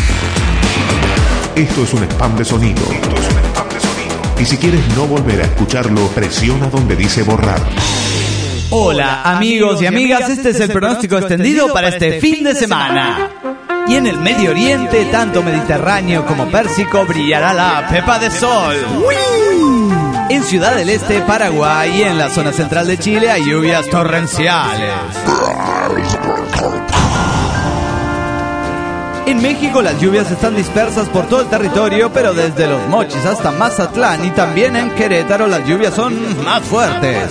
Speaker 1: Esto es un spam de sonido. Esto es un spam de sonido. Y si quieres no volver a escucharlo, presiona donde dice borrar.
Speaker 3: Hola, amigos y amigas, este es el pronóstico extendido para este fin de semana. Y en el Medio Oriente, tanto mediterráneo como pérsico, brillará la pepa de sol. En Ciudad del Este, Paraguay y en la zona central de Chile hay lluvias torrenciales. En México las lluvias están dispersas por todo el territorio, pero desde Los Mochis hasta Mazatlán y también en Querétaro las lluvias son más fuertes.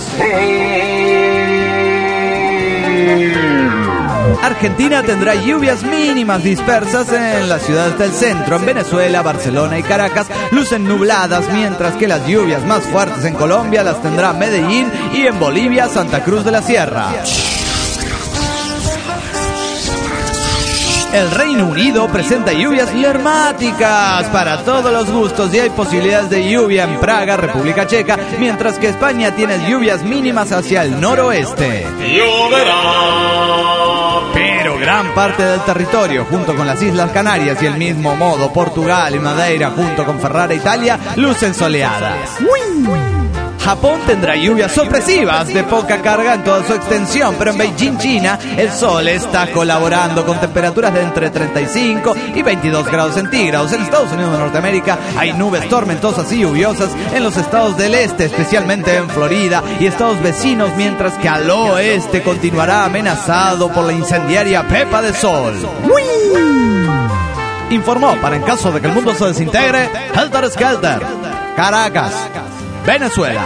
Speaker 3: Argentina tendrá lluvias mínimas dispersas en las ciudades del centro. En Venezuela, Barcelona y Caracas lucen nubladas, mientras que las lluvias más fuertes en Colombia las tendrá Medellín y en Bolivia, Santa Cruz de la Sierra. El Reino Unido presenta lluvias lermáticas para todos los gustos y hay posibilidades de lluvia en Praga, República Checa, mientras que España tiene lluvias mínimas hacia el noroeste. Pero gran parte del territorio, junto con las Islas Canarias y el mismo modo Portugal y Madeira, junto con Ferrara, Italia, lucen soleadas. Japón tendrá lluvias sorpresivas de poca carga en toda su extensión, pero en Beijing, China, el sol está colaborando con temperaturas de entre treinta y cinco y veintidós grados centígrados. En Estados Unidos de Norteamérica hay nubes tormentosas y lluviosas en los estados del este, especialmente en Florida y estados vecinos, mientras que al oeste continuará amenazado por la incendiaria Pepa de Sol. Informó, para en caso de que el mundo se desintegre, Helter Skelter, Caracas, Venezuela.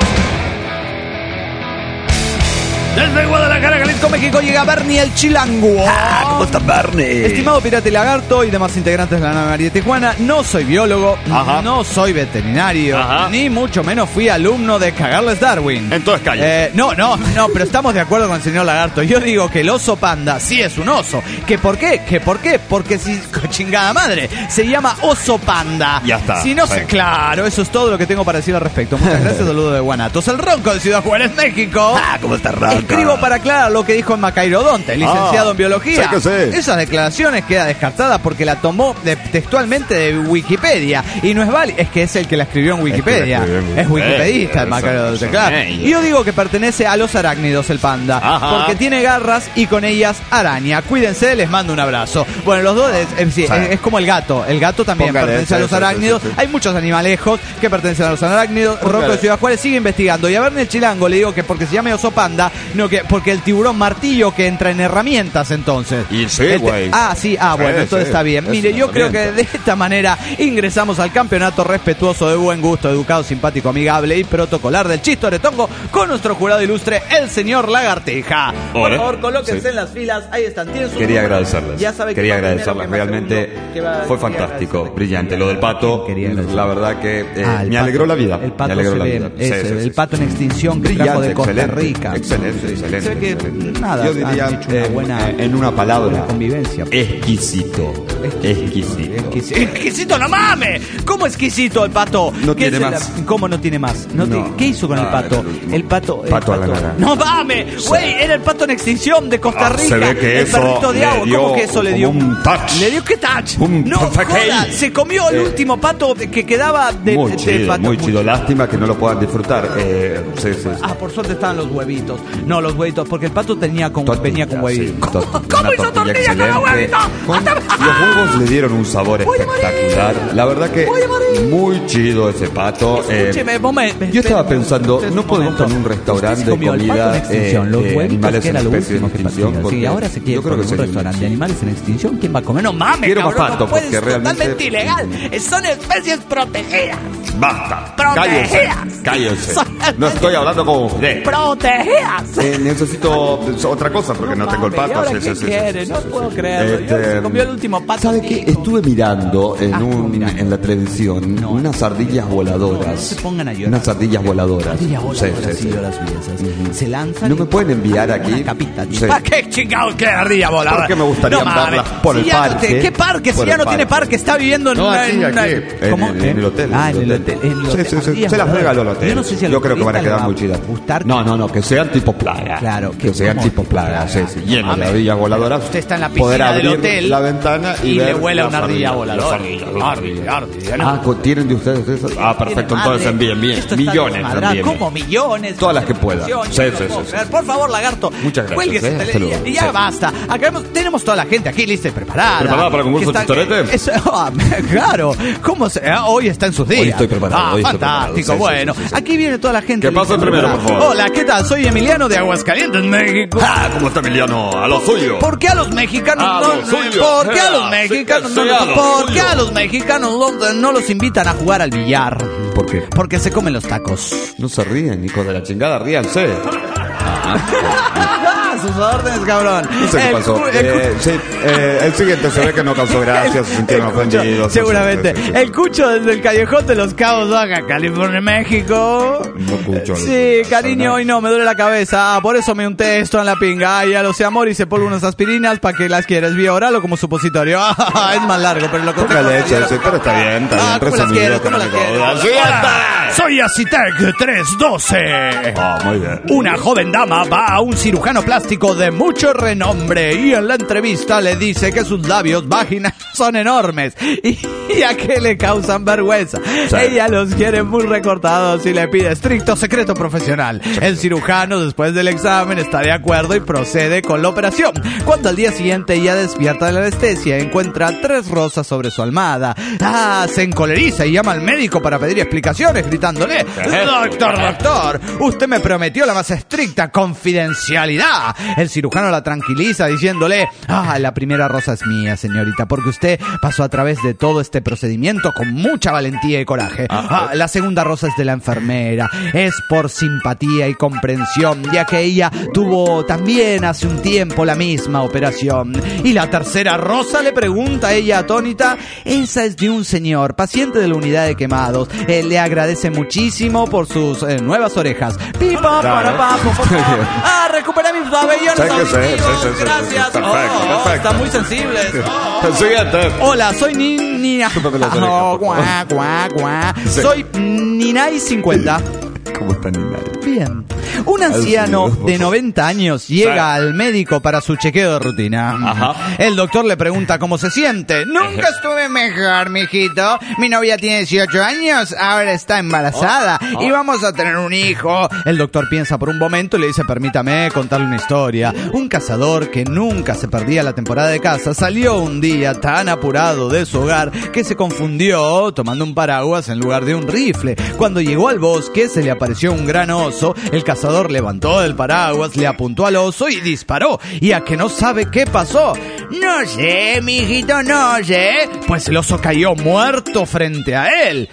Speaker 3: Desde Guadalajara, Jalisco, México, llega Bernie el Chilango.
Speaker 4: Ah, ¿cómo está Bernie?
Speaker 3: Estimado pirata y lagarto y demás integrantes de la nave María Tijuana, no soy biólogo,
Speaker 5: Ajá.
Speaker 3: no soy veterinario,
Speaker 5: Ajá.
Speaker 3: ni mucho menos fui alumno de Cagarles Darwin.
Speaker 5: Entonces calla.
Speaker 3: Eh, no, no, no, pero estamos de acuerdo con el señor lagarto. Yo digo que el oso panda sí es un oso. ¿Que por qué? ¿Que por qué? Porque si, chingada madre, se llama oso panda.
Speaker 5: Ya está.
Speaker 3: Si no sé,
Speaker 5: Bueno.
Speaker 3: claro, eso es todo lo que tengo para decir al respecto. Muchas gracias, saludo de Guanatos. El Ronco de Ciudad Juárez, México.
Speaker 4: Ah, ¿cómo está Ronco?
Speaker 3: Escribo para aclarar lo que dijo Macairodonte, licenciado
Speaker 5: Ah,
Speaker 3: en biología.
Speaker 5: sé que sé.
Speaker 3: Esas declaraciones queda descartada porque la tomó de- textualmente de Wikipedia y no es válida. Es que es el que la escribió en Wikipedia.
Speaker 5: escribió en
Speaker 3: Es
Speaker 5: Wikipedia,
Speaker 3: wikipedista el
Speaker 5: eso,
Speaker 3: Macairodonte,
Speaker 5: eso,
Speaker 3: claro.
Speaker 5: ellos.
Speaker 3: Y yo digo que pertenece a los arácnidos el panda,
Speaker 5: Ajá.
Speaker 3: porque tiene garras y con ellas araña. Cuídense, les mando un abrazo. Bueno, los dos es, es- sí,
Speaker 5: Sí.
Speaker 3: es- es como el gato. El gato también
Speaker 5: Póngale,
Speaker 3: pertenece a
Speaker 5: sí,
Speaker 3: los
Speaker 5: sí, sí,
Speaker 3: arácnidos.
Speaker 5: sí, sí.
Speaker 3: Hay muchos animalejos que pertenecen a los arácnidos.
Speaker 5: Póngale.
Speaker 3: Ronco de Ciudad Juárez sigue investigando. Y a Bernie el Chilango le digo que porque se llame oso panda, no que porque el tiburón martillo que entra en herramientas entonces.
Speaker 5: Y sí,
Speaker 3: Este-
Speaker 5: güey.
Speaker 3: Ah, sí, ah, bueno,
Speaker 5: Sí,
Speaker 3: entonces
Speaker 5: sí,
Speaker 3: está bien.
Speaker 5: es
Speaker 3: Mire,
Speaker 5: una
Speaker 3: yo creo que
Speaker 5: herramienta.
Speaker 3: de esta manera ingresamos al campeonato respetuoso, de buen gusto, educado, simpático, amigable y protocolar del Chistoretongo con nuestro jurado ilustre, el señor Lagartija. Por
Speaker 5: Hola.
Speaker 3: favor, colóquense
Speaker 5: Sí.
Speaker 3: en las filas. Ahí están, tienen sus
Speaker 10: Quería
Speaker 3: números.
Speaker 10: agradecerles.
Speaker 3: Ya sabe que
Speaker 10: Quería
Speaker 3: va primero,
Speaker 10: agradecerles.
Speaker 3: que va
Speaker 10: Realmente
Speaker 3: segundo, que va-
Speaker 10: fue
Speaker 3: quería
Speaker 10: fantástico,
Speaker 3: agradecer.
Speaker 10: brillante. Lo del pato,
Speaker 3: Quería agradecer.
Speaker 10: la verdad que eh,
Speaker 3: Ah, el
Speaker 10: me
Speaker 3: pato.
Speaker 10: alegró la vida.
Speaker 3: El pato
Speaker 10: me alegró
Speaker 3: se
Speaker 10: la
Speaker 3: ve,
Speaker 10: vida.
Speaker 3: ese,
Speaker 10: Sí, sí,
Speaker 3: el
Speaker 10: sí.
Speaker 3: pato en extinción que trajo de Costa
Speaker 10: excelente,
Speaker 3: Rica.
Speaker 10: Excelente, excelente.
Speaker 3: Se ve que,
Speaker 10: excelente.
Speaker 3: nada,
Speaker 10: Yo
Speaker 3: han
Speaker 10: diría,
Speaker 3: hecho una
Speaker 10: eh,
Speaker 3: buena-
Speaker 10: en una palabra,
Speaker 3: buena convivencia.
Speaker 10: exquisito. Exquisito.
Speaker 3: Exquisito. ¡Exquisito, no mames! ¿Cómo exquisito el pato?
Speaker 10: No
Speaker 3: ¿Qué
Speaker 10: tiene
Speaker 3: es el-
Speaker 10: más.
Speaker 3: ¿Cómo no tiene más? No
Speaker 10: No.
Speaker 3: tiene- ¿Qué hizo con el
Speaker 10: Ah,
Speaker 3: pato?
Speaker 10: era el último.
Speaker 3: El pato. el
Speaker 10: Pato a la nada.
Speaker 3: ¡No mames! Güey, era el pato en extinción de Costa
Speaker 10: Ah,
Speaker 3: Rica.
Speaker 10: se ve que
Speaker 3: el
Speaker 10: eso
Speaker 3: perrito de
Speaker 10: le
Speaker 3: agua.
Speaker 10: dio
Speaker 3: ¿Cómo que eso le dio?
Speaker 10: como un touch.
Speaker 3: ¿Le dio qué touch?
Speaker 10: Un
Speaker 3: no,
Speaker 10: perfect
Speaker 3: joda,
Speaker 10: hate.
Speaker 3: se comió el
Speaker 10: Eh,
Speaker 3: último pato que quedaba de,
Speaker 10: Muy
Speaker 3: de
Speaker 10: chido,
Speaker 3: pato.
Speaker 10: muy chido. Lástima que no lo puedan disfrutar. Eh, sí, sí, sí.
Speaker 3: Ah, por suerte estaban los huevitos. No, los huevitos, porque el pato tenía con,
Speaker 10: Tortilla,
Speaker 3: venía con huevitos.
Speaker 10: sí, tortilla,
Speaker 3: ¿Cómo
Speaker 10: una
Speaker 3: hizo tortilla con
Speaker 10: excelente.
Speaker 3: los huevitos?
Speaker 10: Con- los huevos le dieron un sabor espectacular. La verdad que muy chido ese pato. Eh,
Speaker 3: Escúcheme, momento.
Speaker 10: yo estaba pensando,
Speaker 3: Usted,
Speaker 10: no
Speaker 3: un
Speaker 10: podemos
Speaker 3: momento.
Speaker 10: poner un restaurante
Speaker 3: Usted se
Speaker 10: de
Speaker 3: comió el pato
Speaker 10: comida
Speaker 3: en extinción,
Speaker 10: eh,
Speaker 3: los
Speaker 10: eh,
Speaker 3: huevitos,
Speaker 10: animales
Speaker 3: que
Speaker 10: en
Speaker 3: era lo
Speaker 10: especie de
Speaker 3: último que
Speaker 10: extinción.
Speaker 3: partía.
Speaker 10: porque
Speaker 3: Sí, ahora se quiere
Speaker 10: yo creo
Speaker 3: poner
Speaker 10: que
Speaker 3: un
Speaker 10: sería
Speaker 3: restaurante de
Speaker 10: un-
Speaker 3: animales en extinción. ¿Quién va a comer? No mames,
Speaker 10: Quiero más
Speaker 3: cabrón,
Speaker 10: pato,
Speaker 3: no puedes,
Speaker 10: porque
Speaker 3: es
Speaker 10: realmente-
Speaker 3: totalmente ilegal. Son especies protegidas.
Speaker 10: Basta.
Speaker 3: Protegidas.
Speaker 10: Cállese. Cállese. No estoy hablando con usted.
Speaker 3: Protegidas.
Speaker 10: Eh, necesito otra cosa porque no, tengo el
Speaker 3: mames, ¿y
Speaker 10: pato.
Speaker 3: ahora
Speaker 10: Sí,
Speaker 3: qué
Speaker 10: sí, sí, sí,
Speaker 3: quiere?
Speaker 10: sí,
Speaker 3: No
Speaker 10: sí,
Speaker 3: puedo
Speaker 10: sí.
Speaker 3: creerlo. Yo
Speaker 10: Este,
Speaker 3: se comió el último pato.
Speaker 10: ¿Sabe qué? Estuve mirando en,
Speaker 3: Ah,
Speaker 10: un,
Speaker 3: estuvo mirando.
Speaker 10: en la televisión
Speaker 3: No.
Speaker 10: unas ardillas voladoras.
Speaker 3: No, no se pongan a llorar.
Speaker 10: Unas ardillas voladoras.
Speaker 3: Ardillas voladoras,
Speaker 10: Sí, sí,
Speaker 3: sí,
Speaker 10: sí.
Speaker 3: yo las vi esas. Se lanzan.
Speaker 10: ¿No
Speaker 3: y-
Speaker 10: me pueden enviar
Speaker 3: Ah,
Speaker 10: aquí?
Speaker 3: Una capita, tío.
Speaker 10: Sí.
Speaker 3: ¿Para qué chingados qué ardilla voladora?
Speaker 10: Porque me gustaría
Speaker 3: no, mames.
Speaker 10: verlas por
Speaker 3: Si
Speaker 10: el
Speaker 3: ya no
Speaker 10: parque.
Speaker 3: te- ¿Qué parque? Si
Speaker 10: Por
Speaker 3: ya
Speaker 10: el
Speaker 3: no tiene
Speaker 10: parque.
Speaker 3: parque, está viviendo en
Speaker 10: No,
Speaker 3: una.
Speaker 10: aquí,
Speaker 3: en una-
Speaker 10: aquí. En
Speaker 3: ¿Cómo?
Speaker 10: el- en el hotel,
Speaker 3: Ah,
Speaker 10: en
Speaker 3: en
Speaker 10: el
Speaker 3: el
Speaker 10: hotel.
Speaker 3: hotel. en el
Speaker 10: Sí,
Speaker 3: hotel.
Speaker 10: sí, sí.
Speaker 3: Ardillas
Speaker 10: Se las
Speaker 3: voladoras.
Speaker 10: regalo al hotel.
Speaker 3: Yo no sé si a
Speaker 10: Yo
Speaker 3: los
Speaker 10: creo que van a
Speaker 3: turistas
Speaker 10: quedar
Speaker 3: les va
Speaker 10: muy chidas.
Speaker 3: gustar.
Speaker 10: No, no, no, que sean tipo plaga.
Speaker 3: Claro,
Speaker 10: que sean
Speaker 3: ¿cómo?
Speaker 10: tipo plaga. Sí, sí. Lleno de
Speaker 3: Mames.
Speaker 10: ardillas voladoras.
Speaker 3: Usted está en la
Speaker 10: Poder
Speaker 3: piscina del
Speaker 10: abrir
Speaker 3: hotel
Speaker 10: la ventana y,
Speaker 3: y le
Speaker 10: ver
Speaker 3: vuela
Speaker 10: las
Speaker 3: una ardilla
Speaker 10: ardillas,
Speaker 3: voladora.
Speaker 10: las ardillas, las
Speaker 3: Ardilla, ardilla, no.
Speaker 10: Ah, co- ¿tienen de ustedes esas? Ah, perfecto.
Speaker 3: Tiene
Speaker 10: Entonces
Speaker 3: madre.
Speaker 10: envíen, envíen.
Speaker 3: Esto está
Speaker 10: Millones,
Speaker 3: desmadrado.
Speaker 10: envíen.
Speaker 3: ¿Cómo millones?
Speaker 10: Todas las que puedan.
Speaker 3: Millones,
Speaker 10: Sí,
Speaker 3: no
Speaker 10: sí,
Speaker 3: lo puedo
Speaker 10: sí,
Speaker 3: creer.
Speaker 10: sí.
Speaker 3: Por favor, lagarto.
Speaker 10: Muchas gracias,
Speaker 3: Cuélguese,
Speaker 10: eh,
Speaker 3: tele-
Speaker 10: hasta luego.
Speaker 3: y ya
Speaker 10: Sí.
Speaker 3: basta. Acabemos, tenemos toda la gente aquí lista y preparada.
Speaker 10: ¿Preparada para el concurso
Speaker 3: Que está-
Speaker 10: Chistorete?
Speaker 3: Eso- ah, claro. ¿Cómo se, ah, hoy está en sus días.
Speaker 10: Hoy estoy preparado,
Speaker 3: Ah,
Speaker 10: hoy estoy
Speaker 3: fantástico.
Speaker 10: preparado. Sí, sí,
Speaker 3: Bueno,
Speaker 10: sí, sí, sí.
Speaker 3: aquí viene toda la gente.
Speaker 10: ¿Qué pasa primero, por favor?
Speaker 3: Hola, ¿qué tal? Soy Emiliano de Aguascalientes, México.
Speaker 10: Ah, ¿cómo está Emiliano? A lo suyo.
Speaker 3: ¿Por qué a los mexicanos
Speaker 10: A
Speaker 3: no?
Speaker 10: lo suyo.
Speaker 3: ¿Por qué a los
Speaker 10: Ah,
Speaker 3: mexicanos
Speaker 10: sí,
Speaker 3: no?
Speaker 10: sí, a lo
Speaker 3: ¿Por qué
Speaker 10: suyo.
Speaker 3: a los mexicanos no, no los invitan a jugar al billar?
Speaker 10: ¿Por qué?
Speaker 3: Porque se comen los tacos.
Speaker 10: No se ríen, hijo de la chingada, ríanse.
Speaker 3: Sus órdenes, cabrón.
Speaker 5: No sé qué
Speaker 3: El
Speaker 5: pasó.
Speaker 3: cu- el cu-
Speaker 5: Eh, sí, eh, el siguiente se ve que no causó gracia, se sintieron
Speaker 3: El Cucho,
Speaker 5: ofendidos.
Speaker 3: seguramente.
Speaker 5: Sí, sí, sí.
Speaker 3: El Cucho desde el Callejón de los Cabos, Baja California, México.
Speaker 5: No, Cucho.
Speaker 3: Sí, cariño, hoy no, me duele la cabeza. Ah, por eso me unté esto en la pinga. Ay, ya lo sé, amor, y se polvo unas aspirinas para que las quieres vía oral o como supositorio. Ah, es más largo, pero lo conté.
Speaker 5: Poca leche, sí, pero está bien, está bien.
Speaker 3: Ah, ¿cómo las
Speaker 5: resumido,
Speaker 3: quieres? ¿Cómo las
Speaker 5: económico.
Speaker 3: quieres?
Speaker 5: ¡Siguiente!
Speaker 3: Soy Acitec trescientos doce.
Speaker 5: Ah, muy bien.
Speaker 3: Una joven dama va a un cirujano plástico de mucho renombre y en la entrevista le dice que sus labios vaginales son enormes y, y a que le causan vergüenza.
Speaker 5: Sí.
Speaker 3: Ella los quiere muy recortados y le pide estricto secreto profesional. El cirujano, después del examen, está de acuerdo y procede con la operación. Cuando al día siguiente ella despierta de la anestesia, encuentra tres rosas sobre su almohada. Ah, se encoleriza y llama al médico para pedir explicaciones, gritándole: Doctor, doctor, usted me prometió la más estricta confidencialidad. El cirujano la tranquiliza diciéndole: ah, la primera rosa es mía, señorita, porque usted pasó a través de todo este procedimiento con mucha valentía y coraje. Ah, la segunda rosa es de la enfermera, es por simpatía y comprensión, ya que ella tuvo también hace un tiempo la misma operación. Y la tercera rosa, le pregunta ella atónita, esa es de un señor, paciente de la unidad de quemados. Él le agradece muchísimo por sus eh, nuevas orejas. Pipa, para, pa, po, po, po. Ah, recuperé mis pabellones
Speaker 5: Sí, que sí,
Speaker 3: auditivos,
Speaker 5: sí, sí, sí,
Speaker 3: gracias.
Speaker 5: sí, perfecto,
Speaker 3: Oh,
Speaker 5: perfecto.
Speaker 3: están muy sensibles. Oh.
Speaker 5: El siguiente.
Speaker 3: Hola, soy Ni... Nina...
Speaker 5: Chúpame las orejas,
Speaker 3: Oh,
Speaker 5: por favor.
Speaker 3: guá, guá, guá.
Speaker 5: Sí.
Speaker 3: Soy Ninay cincuenta.
Speaker 5: ¿Cómo está Ninay?
Speaker 3: Bien. Un anciano de noventa años llega al médico para su chequeo de rutina.
Speaker 10: Ajá.
Speaker 3: El doctor le pregunta cómo se siente. Nunca estuve mejor, mijito. Mi novia tiene dieciocho años, ahora está embarazada y vamos a tener un hijo. El doctor piensa por un momento y le dice: permítame contarle una historia. Un cazador que nunca se perdía la temporada de caza salió un día tan apurado de su hogar que se confundió tomando un paraguas en lugar de un rifle. Cuando llegó al bosque se le apareció un gran oso. El cazador levantó el paraguas, le apuntó al oso y disparó. Y a que no sabe qué pasó. No sé, mijito, no sé. Pues el oso cayó muerto frente a él.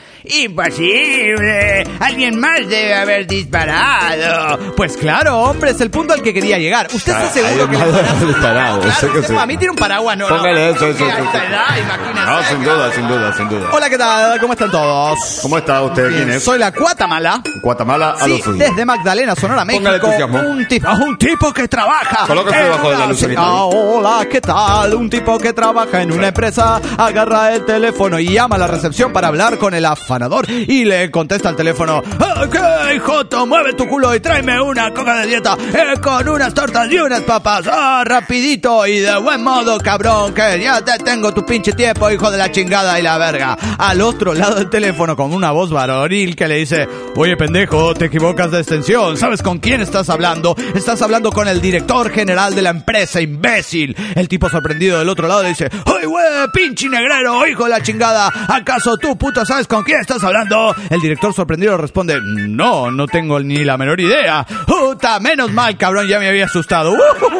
Speaker 3: Imposible. Alguien más debe haber disparado. Pues claro, hombre, es el punto al que quería llegar. ¿Usted está seguro que le
Speaker 5: Alguien disparado,
Speaker 3: Claro,
Speaker 5: sé que
Speaker 3: usted
Speaker 5: sí.
Speaker 3: para mí tiene un paraguas, no,
Speaker 5: Póngale
Speaker 3: no.
Speaker 5: eso, eso,
Speaker 3: Que a
Speaker 5: eso,
Speaker 3: esta
Speaker 5: eso.
Speaker 3: edad, imagínese.
Speaker 5: No, sin duda, sin duda, sin duda.
Speaker 3: Hola, ¿qué tal? ¿Cómo están todos?
Speaker 5: ¿Cómo está usted? ¿Quién
Speaker 3: Bien,
Speaker 5: es?
Speaker 3: soy la Guatemala.
Speaker 5: Guatemala a lo
Speaker 3: Sí,
Speaker 5: suyo.
Speaker 3: desde Magdalena, Sonora,
Speaker 5: Póngale
Speaker 3: México.
Speaker 5: entusiasmo.
Speaker 3: Un tipo, un tipo que trabaja.
Speaker 5: Colóquese
Speaker 3: en
Speaker 5: debajo de la
Speaker 3: una-
Speaker 5: luz ahorita.
Speaker 3: Ah, hola, ¿qué tal? Un tipo que trabaja en una empresa agarra el teléfono y llama a la recepción para hablar con el afanador y le contesta al teléfono: "Ah, ¿qué, hijoto? Mueve tu culo y tráeme una coca de dieta eh, con unas tortas y unas papas. Ah, rapidito y de buen modo, cabrón, que ya te tengo tu pinche tiempo, hijo de la chingada y la verga". Al otro lado del teléfono, con una voz varonil que le dice: oye, pendejo, te equivocas de extensión. ¿Sabes con quién estás hablando? Estás hablando con el director general de la empresa, imbécil. El tipo sorprendido del otro lado le dice: ¡ay, güey, pinche negrero, hijo de la chingada! ¿Acaso tú, puto, sabes con quién estás hablando? El director sorprendido responde: no, no tengo ni la menor idea. ¡Puta, menos mal, cabrón, ya me había asustado!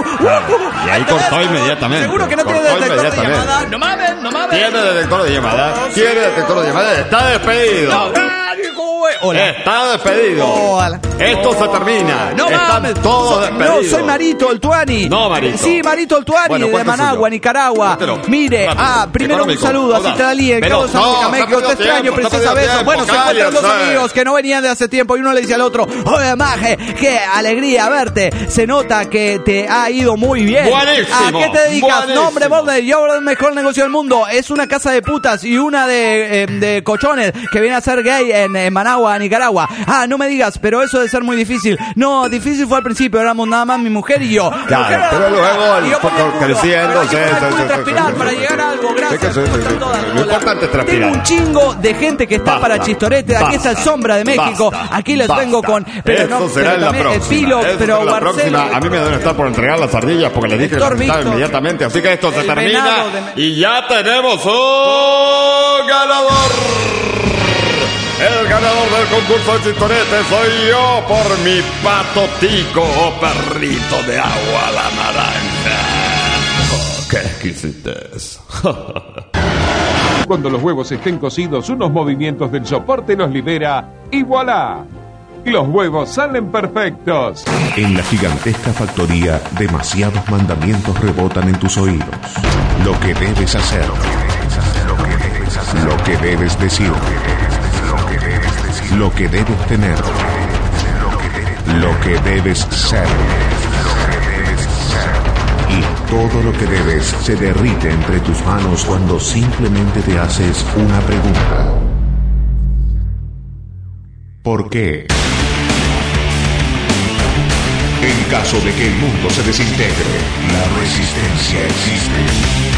Speaker 5: Y ahí cortó inmediatamente.
Speaker 3: Seguro que no tiene
Speaker 5: Cortó
Speaker 3: detector de
Speaker 5: inmediatamente.
Speaker 3: llamada. No mames, no mames.
Speaker 5: Tiene detector de llamada. Tiene detector de llamada. Está despedido.
Speaker 3: Hola.
Speaker 5: Está despedido.
Speaker 3: Hola.
Speaker 5: Esto se termina.
Speaker 3: No
Speaker 5: Están
Speaker 3: mames.
Speaker 5: todos
Speaker 3: So-
Speaker 5: despedidos.
Speaker 3: No, soy Marito, el Tuani.
Speaker 5: No, Marito.
Speaker 3: Sí, Marito, el Tuani,
Speaker 5: Bueno,
Speaker 3: de
Speaker 5: ¿cuánto es
Speaker 3: Managua,
Speaker 5: suyo?
Speaker 3: Nicaragua.
Speaker 5: Cuéntelo.
Speaker 3: Mire,
Speaker 5: Rápido.
Speaker 3: ah, primero un
Speaker 5: Económico.
Speaker 3: saludo a
Speaker 5: Hola.
Speaker 3: Citlali, en
Speaker 5: Pero
Speaker 3: Cabo San
Speaker 5: no,
Speaker 3: México,
Speaker 5: está
Speaker 3: te
Speaker 5: perdiendo
Speaker 3: extraño,
Speaker 5: tiempo,
Speaker 3: princesa
Speaker 5: está
Speaker 3: Beso.
Speaker 5: perdiendo
Speaker 3: Bueno, se
Speaker 5: tiempo,
Speaker 3: encuentran dos
Speaker 5: cállate.
Speaker 3: amigos que no venían de hace tiempo y uno le dice al otro: oye, maje, qué alegría verte. Se nota que te ha ido muy bien.
Speaker 5: Buenísimo,
Speaker 3: ¿A qué te dedicas?
Speaker 5: buenísimo.
Speaker 3: No, hombre, Border, yo abro el mejor negocio del mundo. Es una casa de putas y una de, eh, de cochones que viene a ser gay en, en Managua, Nicaragua. Ah, no me digas, pero eso debe ser muy difícil. No, difícil fue al principio, éramos nada más mi mujer y yo.
Speaker 5: Claro,
Speaker 3: Mujer,
Speaker 5: pero luego
Speaker 3: y yo
Speaker 5: fue
Speaker 3: ponía el culo.
Speaker 5: creciendo,
Speaker 3: Pero hay que
Speaker 5: sí,
Speaker 3: poner el
Speaker 5: sí,
Speaker 3: culo y
Speaker 5: sí,
Speaker 3: transpirar
Speaker 5: sí, sí,
Speaker 3: para
Speaker 5: sí,
Speaker 3: llegar
Speaker 5: sí.
Speaker 3: a algo.
Speaker 5: Sí,
Speaker 3: Gracias.
Speaker 5: que sí,
Speaker 3: ¿Cómo
Speaker 5: sí,
Speaker 3: están
Speaker 5: sí.
Speaker 3: todas?
Speaker 5: Lo
Speaker 3: Hola.
Speaker 5: importante es transpirar.
Speaker 3: Tengo un chingo de gente que está
Speaker 5: Basta,
Speaker 3: para chistorete. Aquí está el
Speaker 5: basta,
Speaker 3: Sombra de México.
Speaker 5: basta,
Speaker 3: Aquí les
Speaker 5: basta.
Speaker 3: vengo con... Pero
Speaker 5: Eso
Speaker 3: no,
Speaker 5: será
Speaker 3: pero
Speaker 5: en la
Speaker 3: también el
Speaker 5: próxima.
Speaker 3: Pilo,
Speaker 5: Eso
Speaker 3: pero
Speaker 5: será en la
Speaker 3: Barcelo.
Speaker 5: próxima. A mí me deben estar por entregar las ardillas porque les dije que las
Speaker 3: Héctor
Speaker 5: necesitaba
Speaker 3: Víctor.
Speaker 5: inmediatamente. Así que esto se
Speaker 3: El
Speaker 5: termina.
Speaker 3: venado de-
Speaker 5: Y ya tenemos un ganador. El ganador
Speaker 10: ganador del concurso de chistoretes soy yo por mi pato tico o perrito de agua a la naranja. Oh, ¡qué exquisitez!
Speaker 11: Cuando los huevos estén cocidos, unos movimientos del soporte los libera y ¡voilá! Los huevos salen perfectos.
Speaker 1: En la gigantesca factoría, demasiados mandamientos rebotan en tus oídos. Lo que debes hacer, lo que debes decir, lo que debes tener, lo que debes ser. Y todo lo que debes se derrite entre tus manos cuando simplemente te haces una pregunta. ¿Por qué? En caso de que el mundo se desintegre, la resistencia existe.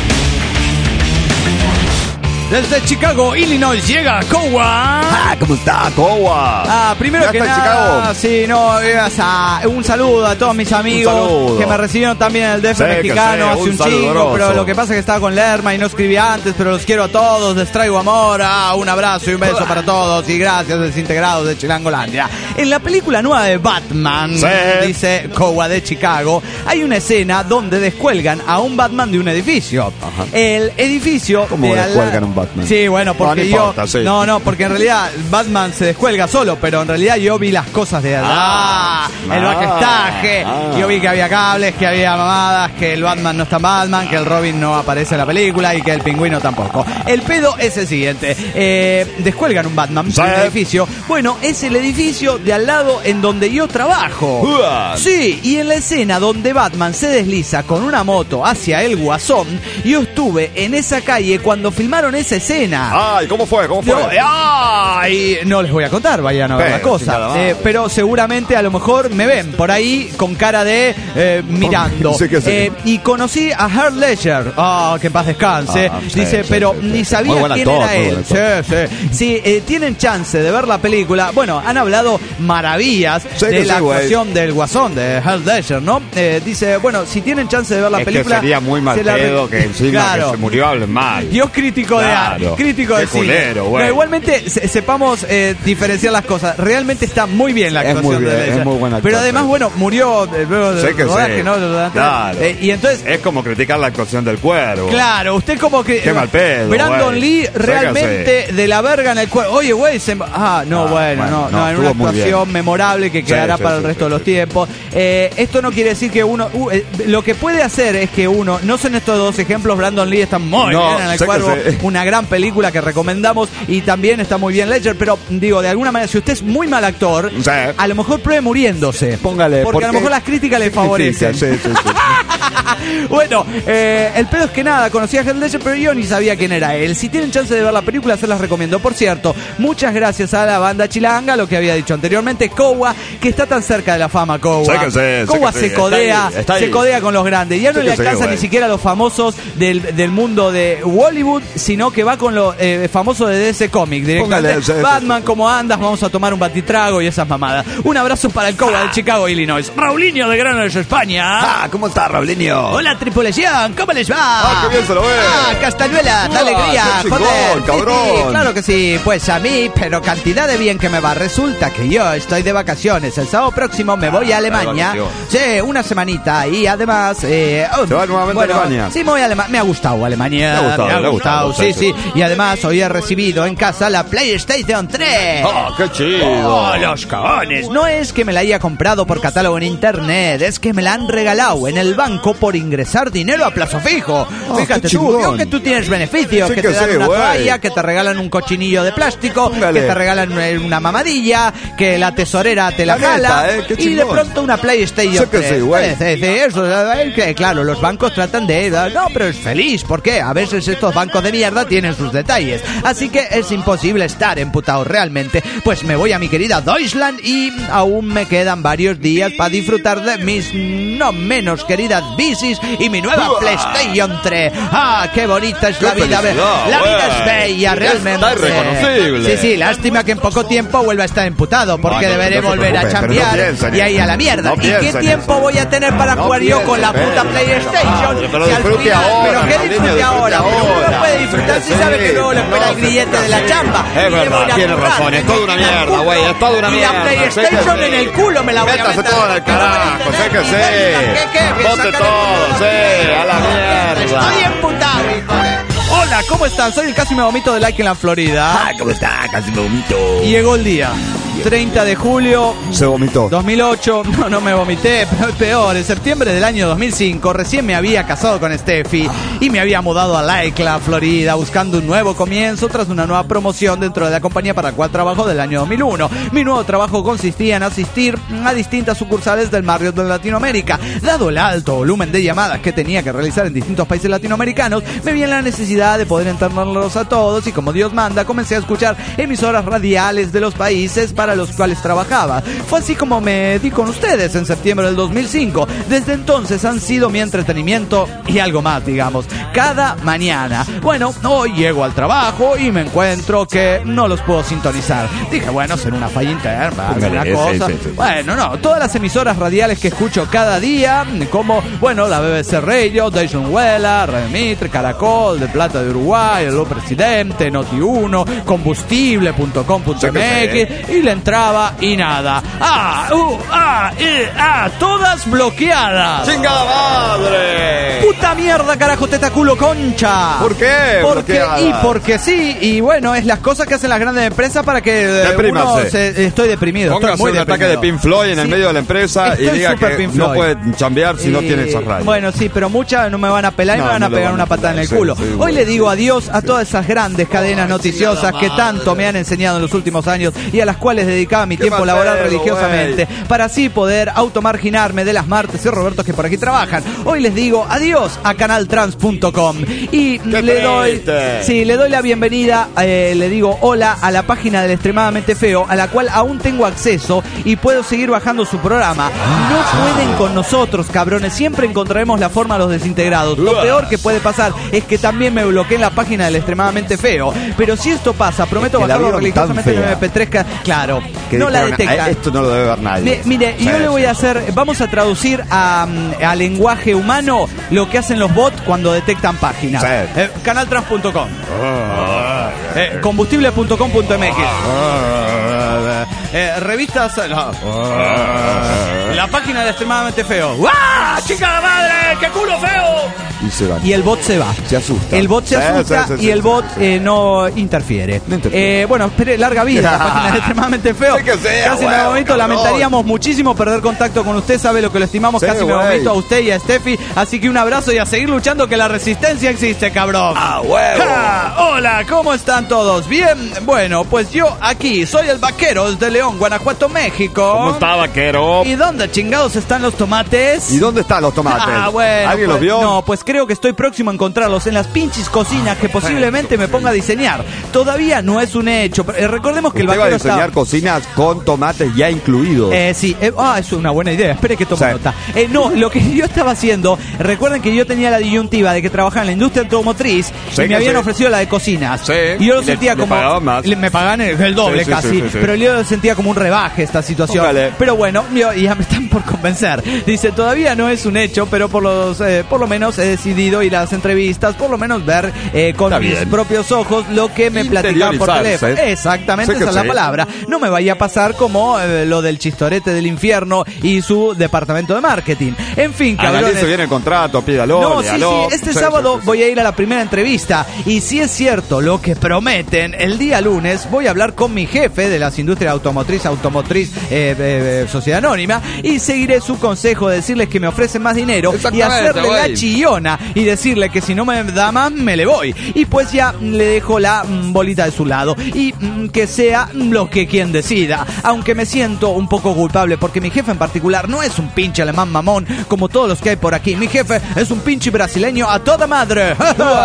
Speaker 3: Desde Chicago, Illinois, llega Kowa.
Speaker 4: Ah, ¿cómo está, Kowa?
Speaker 3: Ah, primero
Speaker 4: ¿Ya
Speaker 3: que
Speaker 4: está en
Speaker 3: nada,
Speaker 4: Chicago?
Speaker 3: sí, no, eh, o sea, un saludo a todos mis amigos que me recibieron también en el D F
Speaker 10: Sí, que
Speaker 3: mexicano
Speaker 10: sí,
Speaker 3: hace
Speaker 10: un
Speaker 3: un
Speaker 10: saludo
Speaker 3: chingo,
Speaker 10: grosso.
Speaker 3: pero lo que pasa es que estaba con Lerma y no escribí antes, pero los quiero a todos, les traigo amor, ah, un abrazo y un beso para todos y gracias desintegrados de Chilangolandia. En la película nueva de Batman,
Speaker 10: Sí.
Speaker 3: dice Kowa de Chicago, hay una escena donde descuelgan a un Batman de un edificio.
Speaker 4: Ajá.
Speaker 3: El edificio
Speaker 4: ¿Cómo
Speaker 3: de al-
Speaker 4: descuelgan a un Batman?
Speaker 3: Sí, bueno, porque
Speaker 10: No, no
Speaker 3: yo
Speaker 10: importa, sí.
Speaker 3: no, no, porque en realidad Batman se descuelga solo, pero en realidad yo vi las cosas de atrás,
Speaker 10: Ah,
Speaker 3: el backstaje,
Speaker 10: ah.
Speaker 3: yo vi que había cables, que había mamadas, que el Batman no está en Batman, que el Robin no aparece en la película y que el Pingüino tampoco. El pedo es el siguiente, eh, descuelgan un Batman de un edificio, bueno, es el edificio de al lado en donde yo trabajo.
Speaker 10: Uah.
Speaker 3: Sí, y en la escena donde Batman se desliza con una moto hacia el Guasón, yo estuve en esa calle cuando filmaron esa escena.
Speaker 10: Ay, ¿cómo fue? ¿Cómo fue?
Speaker 3: No, ay, no les voy a contar, vayan a ver
Speaker 10: Pero,
Speaker 3: la cosa.
Speaker 10: chingada madre.
Speaker 3: Eh, pero seguramente a lo mejor me ven por ahí con cara de eh, mirando.
Speaker 10: Sí que sí.
Speaker 3: Eh, y conocí a Heath Ledger. Ah, que en paz descanse.
Speaker 10: Ah, sí,
Speaker 3: Dice,
Speaker 10: sí,
Speaker 3: pero
Speaker 10: sí, sí.
Speaker 3: ni
Speaker 10: Muy
Speaker 3: sabía
Speaker 10: buen
Speaker 3: quién
Speaker 10: actor,
Speaker 3: era
Speaker 10: muy
Speaker 3: él.
Speaker 10: buen
Speaker 3: Sí, sí. Si eh, tienen chance de ver la película, bueno, han hablado maravillas
Speaker 10: Sí
Speaker 3: de
Speaker 10: que
Speaker 3: la
Speaker 10: sí, güey.
Speaker 3: actuación del Guasón, de Heath Ledger, ¿no? Eh, dice, bueno, si tienen chance de ver la
Speaker 10: Es
Speaker 3: película.
Speaker 10: que sería muy mal
Speaker 3: se la re-
Speaker 10: pedo que encima
Speaker 3: Claro.
Speaker 10: que se murió hablen mal.
Speaker 3: Dios crítico
Speaker 10: Claro.
Speaker 3: de crítico
Speaker 10: Qué
Speaker 3: de cine.
Speaker 10: culero, güey.
Speaker 3: No, igualmente se- sepamos eh, diferenciar las cosas. Realmente está muy bien la
Speaker 10: Es
Speaker 3: actuación
Speaker 10: muy bien,
Speaker 3: de Ledger.
Speaker 10: es muy buen actor,
Speaker 3: Pero además,
Speaker 10: sí.
Speaker 3: bueno, murió eh, luego del
Speaker 10: Sé que
Speaker 3: rodaje,
Speaker 10: sí.
Speaker 3: ¿no? Durante-
Speaker 10: Claro.
Speaker 3: eh, y entonces,
Speaker 10: Es como criticar la actuación del cuervo.
Speaker 3: claro, usted como que
Speaker 10: Qué mal pedo,
Speaker 3: Brandon
Speaker 10: güey.
Speaker 3: Lee
Speaker 10: Sé que
Speaker 3: realmente de la verga en el cuerpo. Oye, güey, se... ah, no,
Speaker 10: Ah,
Speaker 3: bueno,
Speaker 10: bueno,
Speaker 3: no,
Speaker 10: no,
Speaker 3: no, en
Speaker 10: estuvo
Speaker 3: una
Speaker 10: muy
Speaker 3: actuación
Speaker 10: bien.
Speaker 3: memorable que
Speaker 10: Sí,
Speaker 3: quedará
Speaker 10: sí,
Speaker 3: para
Speaker 10: sí,
Speaker 3: el resto
Speaker 10: sí,
Speaker 3: de los
Speaker 10: sí.
Speaker 3: tiempos. Eh, esto no quiere decir que uno uh, eh, lo que puede hacer es que uno, no son estos dos ejemplos, Brandon Lee está muy
Speaker 10: No,
Speaker 3: bien en el
Speaker 10: sé que
Speaker 3: cuervo,
Speaker 10: sí.
Speaker 3: una gran película que recomendamos y también está muy bien Ledger, pero digo, de alguna manera, si usted es muy mal actor,
Speaker 10: Sí.
Speaker 3: a lo mejor pruebe muriéndose.
Speaker 10: Póngale,
Speaker 3: porque a lo
Speaker 10: porque-
Speaker 3: mejor las críticas le favorecen.
Speaker 10: Sí, sí, sí.
Speaker 3: Bueno, eh, el pedo es que nada, conocía a Heath Ledger, pero yo ni sabía quién era él. Si tienen chance de ver la película, se las recomiendo. Por cierto, muchas gracias a la banda Chilanga, lo que había dicho anteriormente, Kowa, que está tan cerca de la fama, Kowa.
Speaker 10: Sé que sí, sé
Speaker 3: Kowa
Speaker 10: que
Speaker 3: se
Speaker 10: sí,
Speaker 3: codea,
Speaker 10: está ahí, está
Speaker 3: se
Speaker 10: ahí.
Speaker 3: codea con los grandes. Ya no
Speaker 10: Sé
Speaker 3: le
Speaker 10: que sí,
Speaker 3: alcanza
Speaker 10: güey.
Speaker 3: ni siquiera a los famosos del, del mundo de Hollywood, sino que va con los eh, famosos de D C Comics directamente.
Speaker 10: Póngale, sí, sí,
Speaker 3: Batman, ¿cómo andas? Vamos a tomar un batitrago y esas mamadas. Un abrazo para el Kowa de Chicago, Illinois. Raulinho de Granollers, España.
Speaker 4: Ah, ¿cómo está, Raulinho?
Speaker 9: Hola, tripulación, ¿cómo les va?
Speaker 10: Ah, qué bien se lo ve.
Speaker 9: Ah, castañuela, da
Speaker 10: Ah,
Speaker 9: alegría,
Speaker 10: qué chingón,
Speaker 9: joder. Sí,
Speaker 10: cabrón.
Speaker 9: sí, claro que sí, pues a mí, pero cantidad de bien que me va. Resulta que yo estoy de vacaciones. El sábado próximo me voy a Alemania.
Speaker 10: de
Speaker 9: Sí, una semanita y además... Eh, oh,
Speaker 10: ¿Se va nuevamente
Speaker 9: bueno,
Speaker 10: a Alemania?
Speaker 9: Sí, me voy a Alemania. Me ha gustado Alemania.
Speaker 10: Me ha gustado,
Speaker 9: me ha
Speaker 10: le ha
Speaker 9: gustado,
Speaker 10: gustado,
Speaker 9: sí,
Speaker 10: sí,
Speaker 9: sí. Y además hoy he recibido en casa la PlayStation tres.
Speaker 10: ¡Oh, qué chido!
Speaker 9: ¡Oh, los cagones! No es que me la haya comprado por catálogo en internet, es que me la han regalado en el banco por ingresar dinero a plazo fijo.
Speaker 10: Oh,
Speaker 9: Fíjate
Speaker 10: qué
Speaker 9: tú,
Speaker 10: chingón.
Speaker 9: veo que tú tienes beneficios,
Speaker 10: Sí
Speaker 9: que
Speaker 10: que
Speaker 9: te dan
Speaker 10: sí,
Speaker 9: una
Speaker 10: güey.
Speaker 9: toalla, que te regalan un cochinillo de plástico,
Speaker 10: Póngale.
Speaker 9: que te regalan eh, una mamadilla, que la tesorera te la,
Speaker 10: La neta,
Speaker 9: jala
Speaker 10: eh, qué
Speaker 9: y de
Speaker 10: chingón.
Speaker 9: pronto una PlayStation
Speaker 10: Sí que
Speaker 9: tres.
Speaker 10: sí, güey.
Speaker 9: Eh, sí, sí, eso, eh, que, claro, los bancos tratan de... No, pero es feliz, ¿por qué? A veces estos bancos de mierda tienen sus detalles. Así que es imposible estar emputado realmente. Pues me voy a mi querida Deutschland y aún me quedan varios días para disfrutar de mis no menos queridas bicis y mi nueva Uah. PlayStation tres. ¡Ah, qué bonita es qué la vida! La vida es bella, realmente.
Speaker 10: Está irreconocible.
Speaker 9: Sí, sí, lástima que en poco tiempo vuelva a estar emputado, porque no, deberé no volver a chambear no y ahí a la mierda. No ¿Y qué tiempo eso. voy a tener para no jugar yo con la puta PlayStation?
Speaker 10: Ah, pero si disfrute final, ahora.
Speaker 9: ¿Pero qué disfrute ahora? Pero no puede disfrutar si sabe que luego le espera el grillete de la chamba.
Speaker 10: Es verdad, tiene razón, es toda una mierda, güey, es toda una mierda.
Speaker 9: Y la PlayStation en el culo me la voy a meter.
Speaker 10: Métase todo en el carajo, sé que sí.
Speaker 9: ¿Qué, qué?
Speaker 10: Ponte todo, sí, a la mierda.
Speaker 9: Estoy emputado, hijo de... Hola, ¿cómo están? Soy el Casi Me Vomito de Like en la Florida.
Speaker 4: Ah, ¿cómo está? Casi Me Vomito.
Speaker 9: Y llegó el día. treinta de julio.
Speaker 10: Se vomitó.
Speaker 9: dos mil ocho. No, no me vomité, pero es peor. En septiembre del año dos mil cinco, recién me había casado con Steffi y me había mudado a Like, la Florida, buscando un nuevo comienzo tras una nueva promoción dentro de la compañía para la cual trabajo del año dos mil uno. Mi nuevo trabajo consistía en asistir a distintas sucursales del Marriott de Latinoamérica. Dado el alto volumen de llamadas que tenía que realizar en distintos países latinoamericanos, me vi en la necesidad de poder entenderlos a todos y, como Dios manda, comencé a escuchar emisoras radiales de los países para los cuales trabajaba. Fue así como me di con ustedes en septiembre del dos mil cinco. Desde entonces han sido mi entretenimiento y algo más, digamos, cada mañana. Bueno, hoy llego al trabajo y me encuentro que no los puedo sintonizar. Dije, bueno, será una falla interna, alguna cosa. Sí, sí, sí. Bueno, no, todas las emisoras radiales que escucho cada día, como, bueno, la B B C Radio, Deutsche Welle, Radio Mitre, Caracol, de Plata de Uruguay, El Presidente, Noti uno, combustible punto com punto m x, y le entraba y nada. ¡Ah! ¡Uh! ¡Ah! ¡Eh! ¡Ah! ¡Todas bloqueadas!
Speaker 10: ¡Chingada madre!
Speaker 9: ¡Puta mierda, carajo, teta, culo, concha!
Speaker 10: ¿Por qué?
Speaker 9: Porque, y porque sí, y bueno, es las cosas que hacen las grandes empresas para que eh, uno se, estoy deprimido.
Speaker 10: Póngase
Speaker 9: estoy muy
Speaker 10: un
Speaker 9: deprimido.
Speaker 10: ataque de Pink Floyd en el sí, medio de la empresa y diga que no puede chambear si y, no tiene esos rayos.
Speaker 9: Bueno, sí, pero muchas no me van a pelar y no, me van a no pegar van una patada en el sí, culo. Sí, Hoy bueno, le digo adiós a todas esas grandes cadenas noticiosas que tanto me han enseñado en los últimos años y a las cuales dedicaba mi tiempo laboral religiosamente, wey, para así poder automarginarme de las Martes y Robertos que por aquí trabajan. Hoy les digo adiós a canal trans punto com y le doy, sí, le doy la bienvenida, eh, le digo hola a la página del Extremadamente Feo, a la cual aún tengo acceso y puedo seguir bajando su programa. No pueden con nosotros, cabrones, siempre encontraremos la forma a los desintegrados. Lo peor que puede pasar es que también me bloqueen la página del Extremadamente Feo, pero si esto pasa, prometo es que bajarlo religiosamente en M P tres, claro, que no la detecta.
Speaker 10: Esto no lo debe ver nadie.
Speaker 9: Me, mire, sí, yo le voy a hacer, vamos a traducir a, a lenguaje humano lo que hacen los bots cuando detectan páginas. Sí. Eh, canal trans punto com, oh, eh, combustible punto com punto m x, oh, eh, revistas, no, oh, la página de Extremadamente Feo. ¡Ah! ¡Chica de madre! ¡Qué culo feo!
Speaker 10: Y se va.
Speaker 9: Y el bot se va.
Speaker 10: Se asusta.
Speaker 9: El bot se asusta sí, sí, sí, y el bot eh, no interfiere. No interfiere. Eh, bueno, espere, larga vida la página de Extremadamente Feo. Sí que sea, Casi bueno, me vomito. Lamentaríamos muchísimo perder contacto con usted. Sabe lo que lo estimamos. Sí, Casi wey. me vomito a usted y a Steffi. Así que un abrazo y a seguir luchando, que la resistencia existe, cabrón.
Speaker 10: ¡Ah, huevo!
Speaker 9: ¡Ja! Hola, ¿cómo están todos? ¿Bien? Bueno, pues yo aquí soy el vaquero desde León, Guanajuato, México.
Speaker 10: ¿Cómo está, vaquero?
Speaker 9: ¿Y dónde chingados están los tomates?
Speaker 10: ¿Y dónde están los tomates?
Speaker 9: Ah, bueno.
Speaker 10: ¿Alguien
Speaker 9: pues,
Speaker 10: los vio?
Speaker 9: No, pues creo que estoy próximo a encontrarlos en las pinches cocinas que posiblemente me ponga a diseñar. Todavía no es un hecho. Eh, recordemos que el vaquero
Speaker 10: va a diseñar está... cocinas con tomates ya incluidos.
Speaker 9: Eh, sí. Eh, ah, eso es una buena idea. Espere que tome sí. nota. Eh, no, lo que yo estaba haciendo, recuerden que yo tenía la disyuntiva de que trabajaba en la industria automotriz sí, y me habían sí. ofrecido la de cocinas. Sí. Y yo lo y sentía le, como... Me pagaban más. Me pagaban el, el doble sí, casi. Sí, sí, sí, pero yo lo sentía como un rebaje esta situación. Póngale. Pero bueno, yo, ya me están por convencer. Dice, todavía no es un hecho, pero por los eh, por lo menos he decidido ir a las entrevistas, por lo menos ver eh, con Está mis bien. propios ojos lo que me platican por teléfono. Exactamente, esa es la sí. palabra. No me vaya a pasar como eh, lo del chistorete del infierno y su departamento de marketing. En fin, cabrones.
Speaker 10: Analice bien el contrato, pídalo.
Speaker 9: No,
Speaker 10: léalo.
Speaker 9: sí, sí. Este sí, sábado sí, sí, sí. voy a ir a la primera entrevista y si es cierto lo que prometen, el día lunes voy a hablar con mi jefe de las industrias automotriz, automotriz, eh, eh, eh, Sociedad Anónima, y seguiré su consejo de decirles que me ofrecen más dinero y hacerle wey. la chillona persona y decirle que si no me da más, me le voy. Y pues ya le dejo la mm, bolita de su lado y mm, que sea lo que quien decida. Aunque me siento un poco culpable porque mi jefe en particular no es un pinche alemán mamón como todos los que hay por aquí. Mi jefe es un pinche brasileño a toda madre.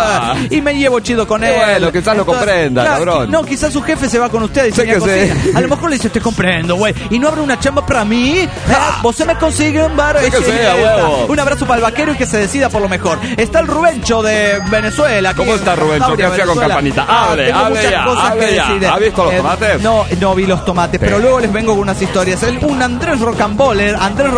Speaker 9: Y me llevo chido con él.
Speaker 10: Bueno, quizás lo comprenda,
Speaker 9: claro,
Speaker 10: cabrón.
Speaker 9: No, quizás su jefe se va con usted y
Speaker 10: Sé
Speaker 9: se
Speaker 10: que sé.
Speaker 9: A lo mejor le dice, te comprendo, güey. Y no habrá una chamba para mí. ¿Eh? Vos se me consigue un bar.
Speaker 10: Sé que sea, huevo.
Speaker 9: Un abrazo para el vaquero y que se decida por lo mejor. Está el Rubencho de Venezuela.
Speaker 10: ¿Cómo está Rubencho? ¿Qué hacía con campanita? Hable,
Speaker 9: Tengo
Speaker 10: hable
Speaker 9: muchas
Speaker 10: ya,
Speaker 9: cosas
Speaker 10: hable
Speaker 9: que
Speaker 10: ya.
Speaker 9: decir.
Speaker 10: ¿Ha visto los
Speaker 9: Eh,
Speaker 10: tomates?
Speaker 9: No, no vi los tomates, pero luego les vengo con unas historias. El, un Andrés Rocamboler, Andrés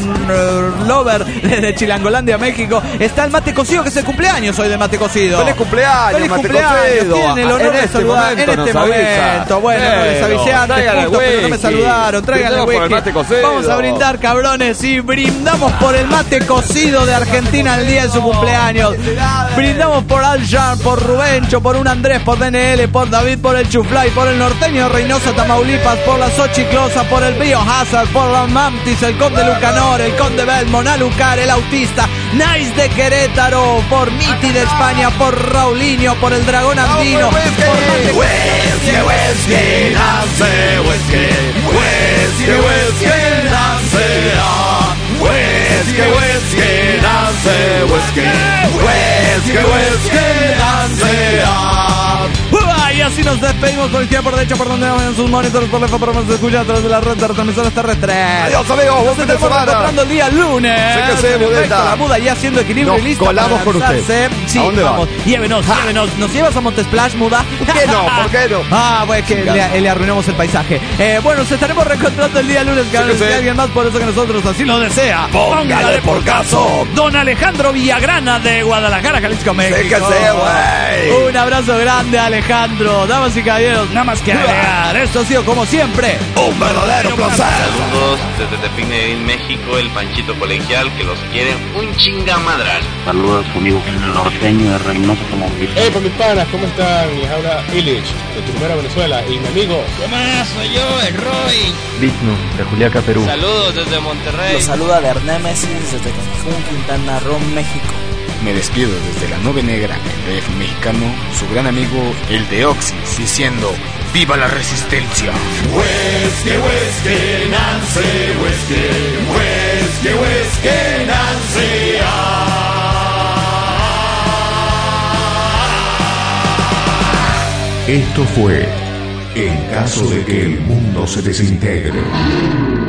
Speaker 9: Rocamlover de Chilangolandia, México. Está el mate cocido, que es el cumpleaños hoy del mate cocido.
Speaker 10: ¡Feliz cumpleaños,
Speaker 9: ¡Feliz
Speaker 10: mate
Speaker 9: cumpleaños!
Speaker 10: cocido!
Speaker 9: Tienen el honor
Speaker 10: En
Speaker 9: de
Speaker 10: este
Speaker 9: saludar en
Speaker 10: momento
Speaker 9: este
Speaker 10: nos avisa.
Speaker 9: momento. Bueno, no les avisé
Speaker 10: Pero,
Speaker 9: antes,
Speaker 10: tráigale
Speaker 9: punto, pero no me
Speaker 10: whisky.
Speaker 9: saludaron. Tráiganle
Speaker 10: Brindemos por el
Speaker 9: whisky.
Speaker 10: mate cocido.
Speaker 9: Vamos a brindar, cabrones, y brindamos por el mate cocido de Argentina el día de su cumpleaños. Brindamos por Al Jan, por Rubencho, por un Andrés, por D N L, por David, por el Chuflay, por el norteño Reynosa, Tamaulipas, por la Xochiclosa, por el Biohazard, por la Mantis, el Conde Lucanor, el Conde Belmont, Alucar, el Autista, Nice de Querétaro, por Miti de España, por Raulinho, por el Dragón Andino, por Mate-
Speaker 10: Whisky, whisky, nace whisky. Whisky, whisky, nace ah. Whisky, whisky, nace whisky. Whisky, whisky, nace ah.
Speaker 9: ¡Uah! Y así nos despedimos por izquierda, por derecha, por donde vayan sus monitores, por lejos, por donde se escucha a través de la red de retransmisores terrestres.
Speaker 10: Adiós, amigos, buen
Speaker 9: Nos
Speaker 10: fin de
Speaker 9: estaremos
Speaker 10: semana.
Speaker 9: encontrando el día lunes.
Speaker 10: Sé que sé,
Speaker 9: Perfecto,
Speaker 10: Budeta.
Speaker 9: la Buda ya haciendo equilibrio
Speaker 10: Nos
Speaker 9: y lista
Speaker 10: colamos
Speaker 9: para
Speaker 10: con usted.
Speaker 9: lanzarse. Sí,
Speaker 10: ¿A dónde va?
Speaker 9: vamos. Llévenos, llévenos. ¿Nos llevas a Montesplash, Muda?
Speaker 10: ¿Por qué no? ¿Por qué no?
Speaker 9: Ah, pues que le, le arruinamos el paisaje. Eh, bueno, nos estaremos reencontrando el día lunes, que
Speaker 10: que
Speaker 9: si
Speaker 10: sé.
Speaker 9: alguien más, por eso que nosotros así lo desea.
Speaker 10: Póngale por caso.
Speaker 9: Don Alejandro Villagrana de Guadalajara, Jalisco, México.
Speaker 10: Sé que sé, güey.
Speaker 9: Un abrazo grande, Alejandro. Damas y caballeros, nada más que agregar. Esto ha sido, como siempre,
Speaker 10: Un verdadero placer.
Speaker 12: Saludos desde Tepine, México, el Panchito Colegial, que los quiere un chingamadral.
Speaker 13: Saludos a su amigo el norteño de Reynosa, Tamaulipas.
Speaker 14: Hey, pues mis panas, ¿cómo están? Les habla Illich, de Tucumán, Venezuela, y mi amigo...
Speaker 15: ¿Qué más? Soy yo, el Roy.
Speaker 16: Vigno, de Juliaca, Perú.
Speaker 15: Saludos desde Monterrey.
Speaker 17: Los saluda Bernémesis desde Cancún, Quintana Roo, México.
Speaker 18: Me despido desde la Nube Negra, el D F mexicano, su gran amigo, el de Oxys, diciendo ¡viva la resistencia!
Speaker 10: Whisky, whisky, Nancy, whisky. Whisky, whisky, Nancy,
Speaker 1: Esto fue En caso de que el mundo se desintegre.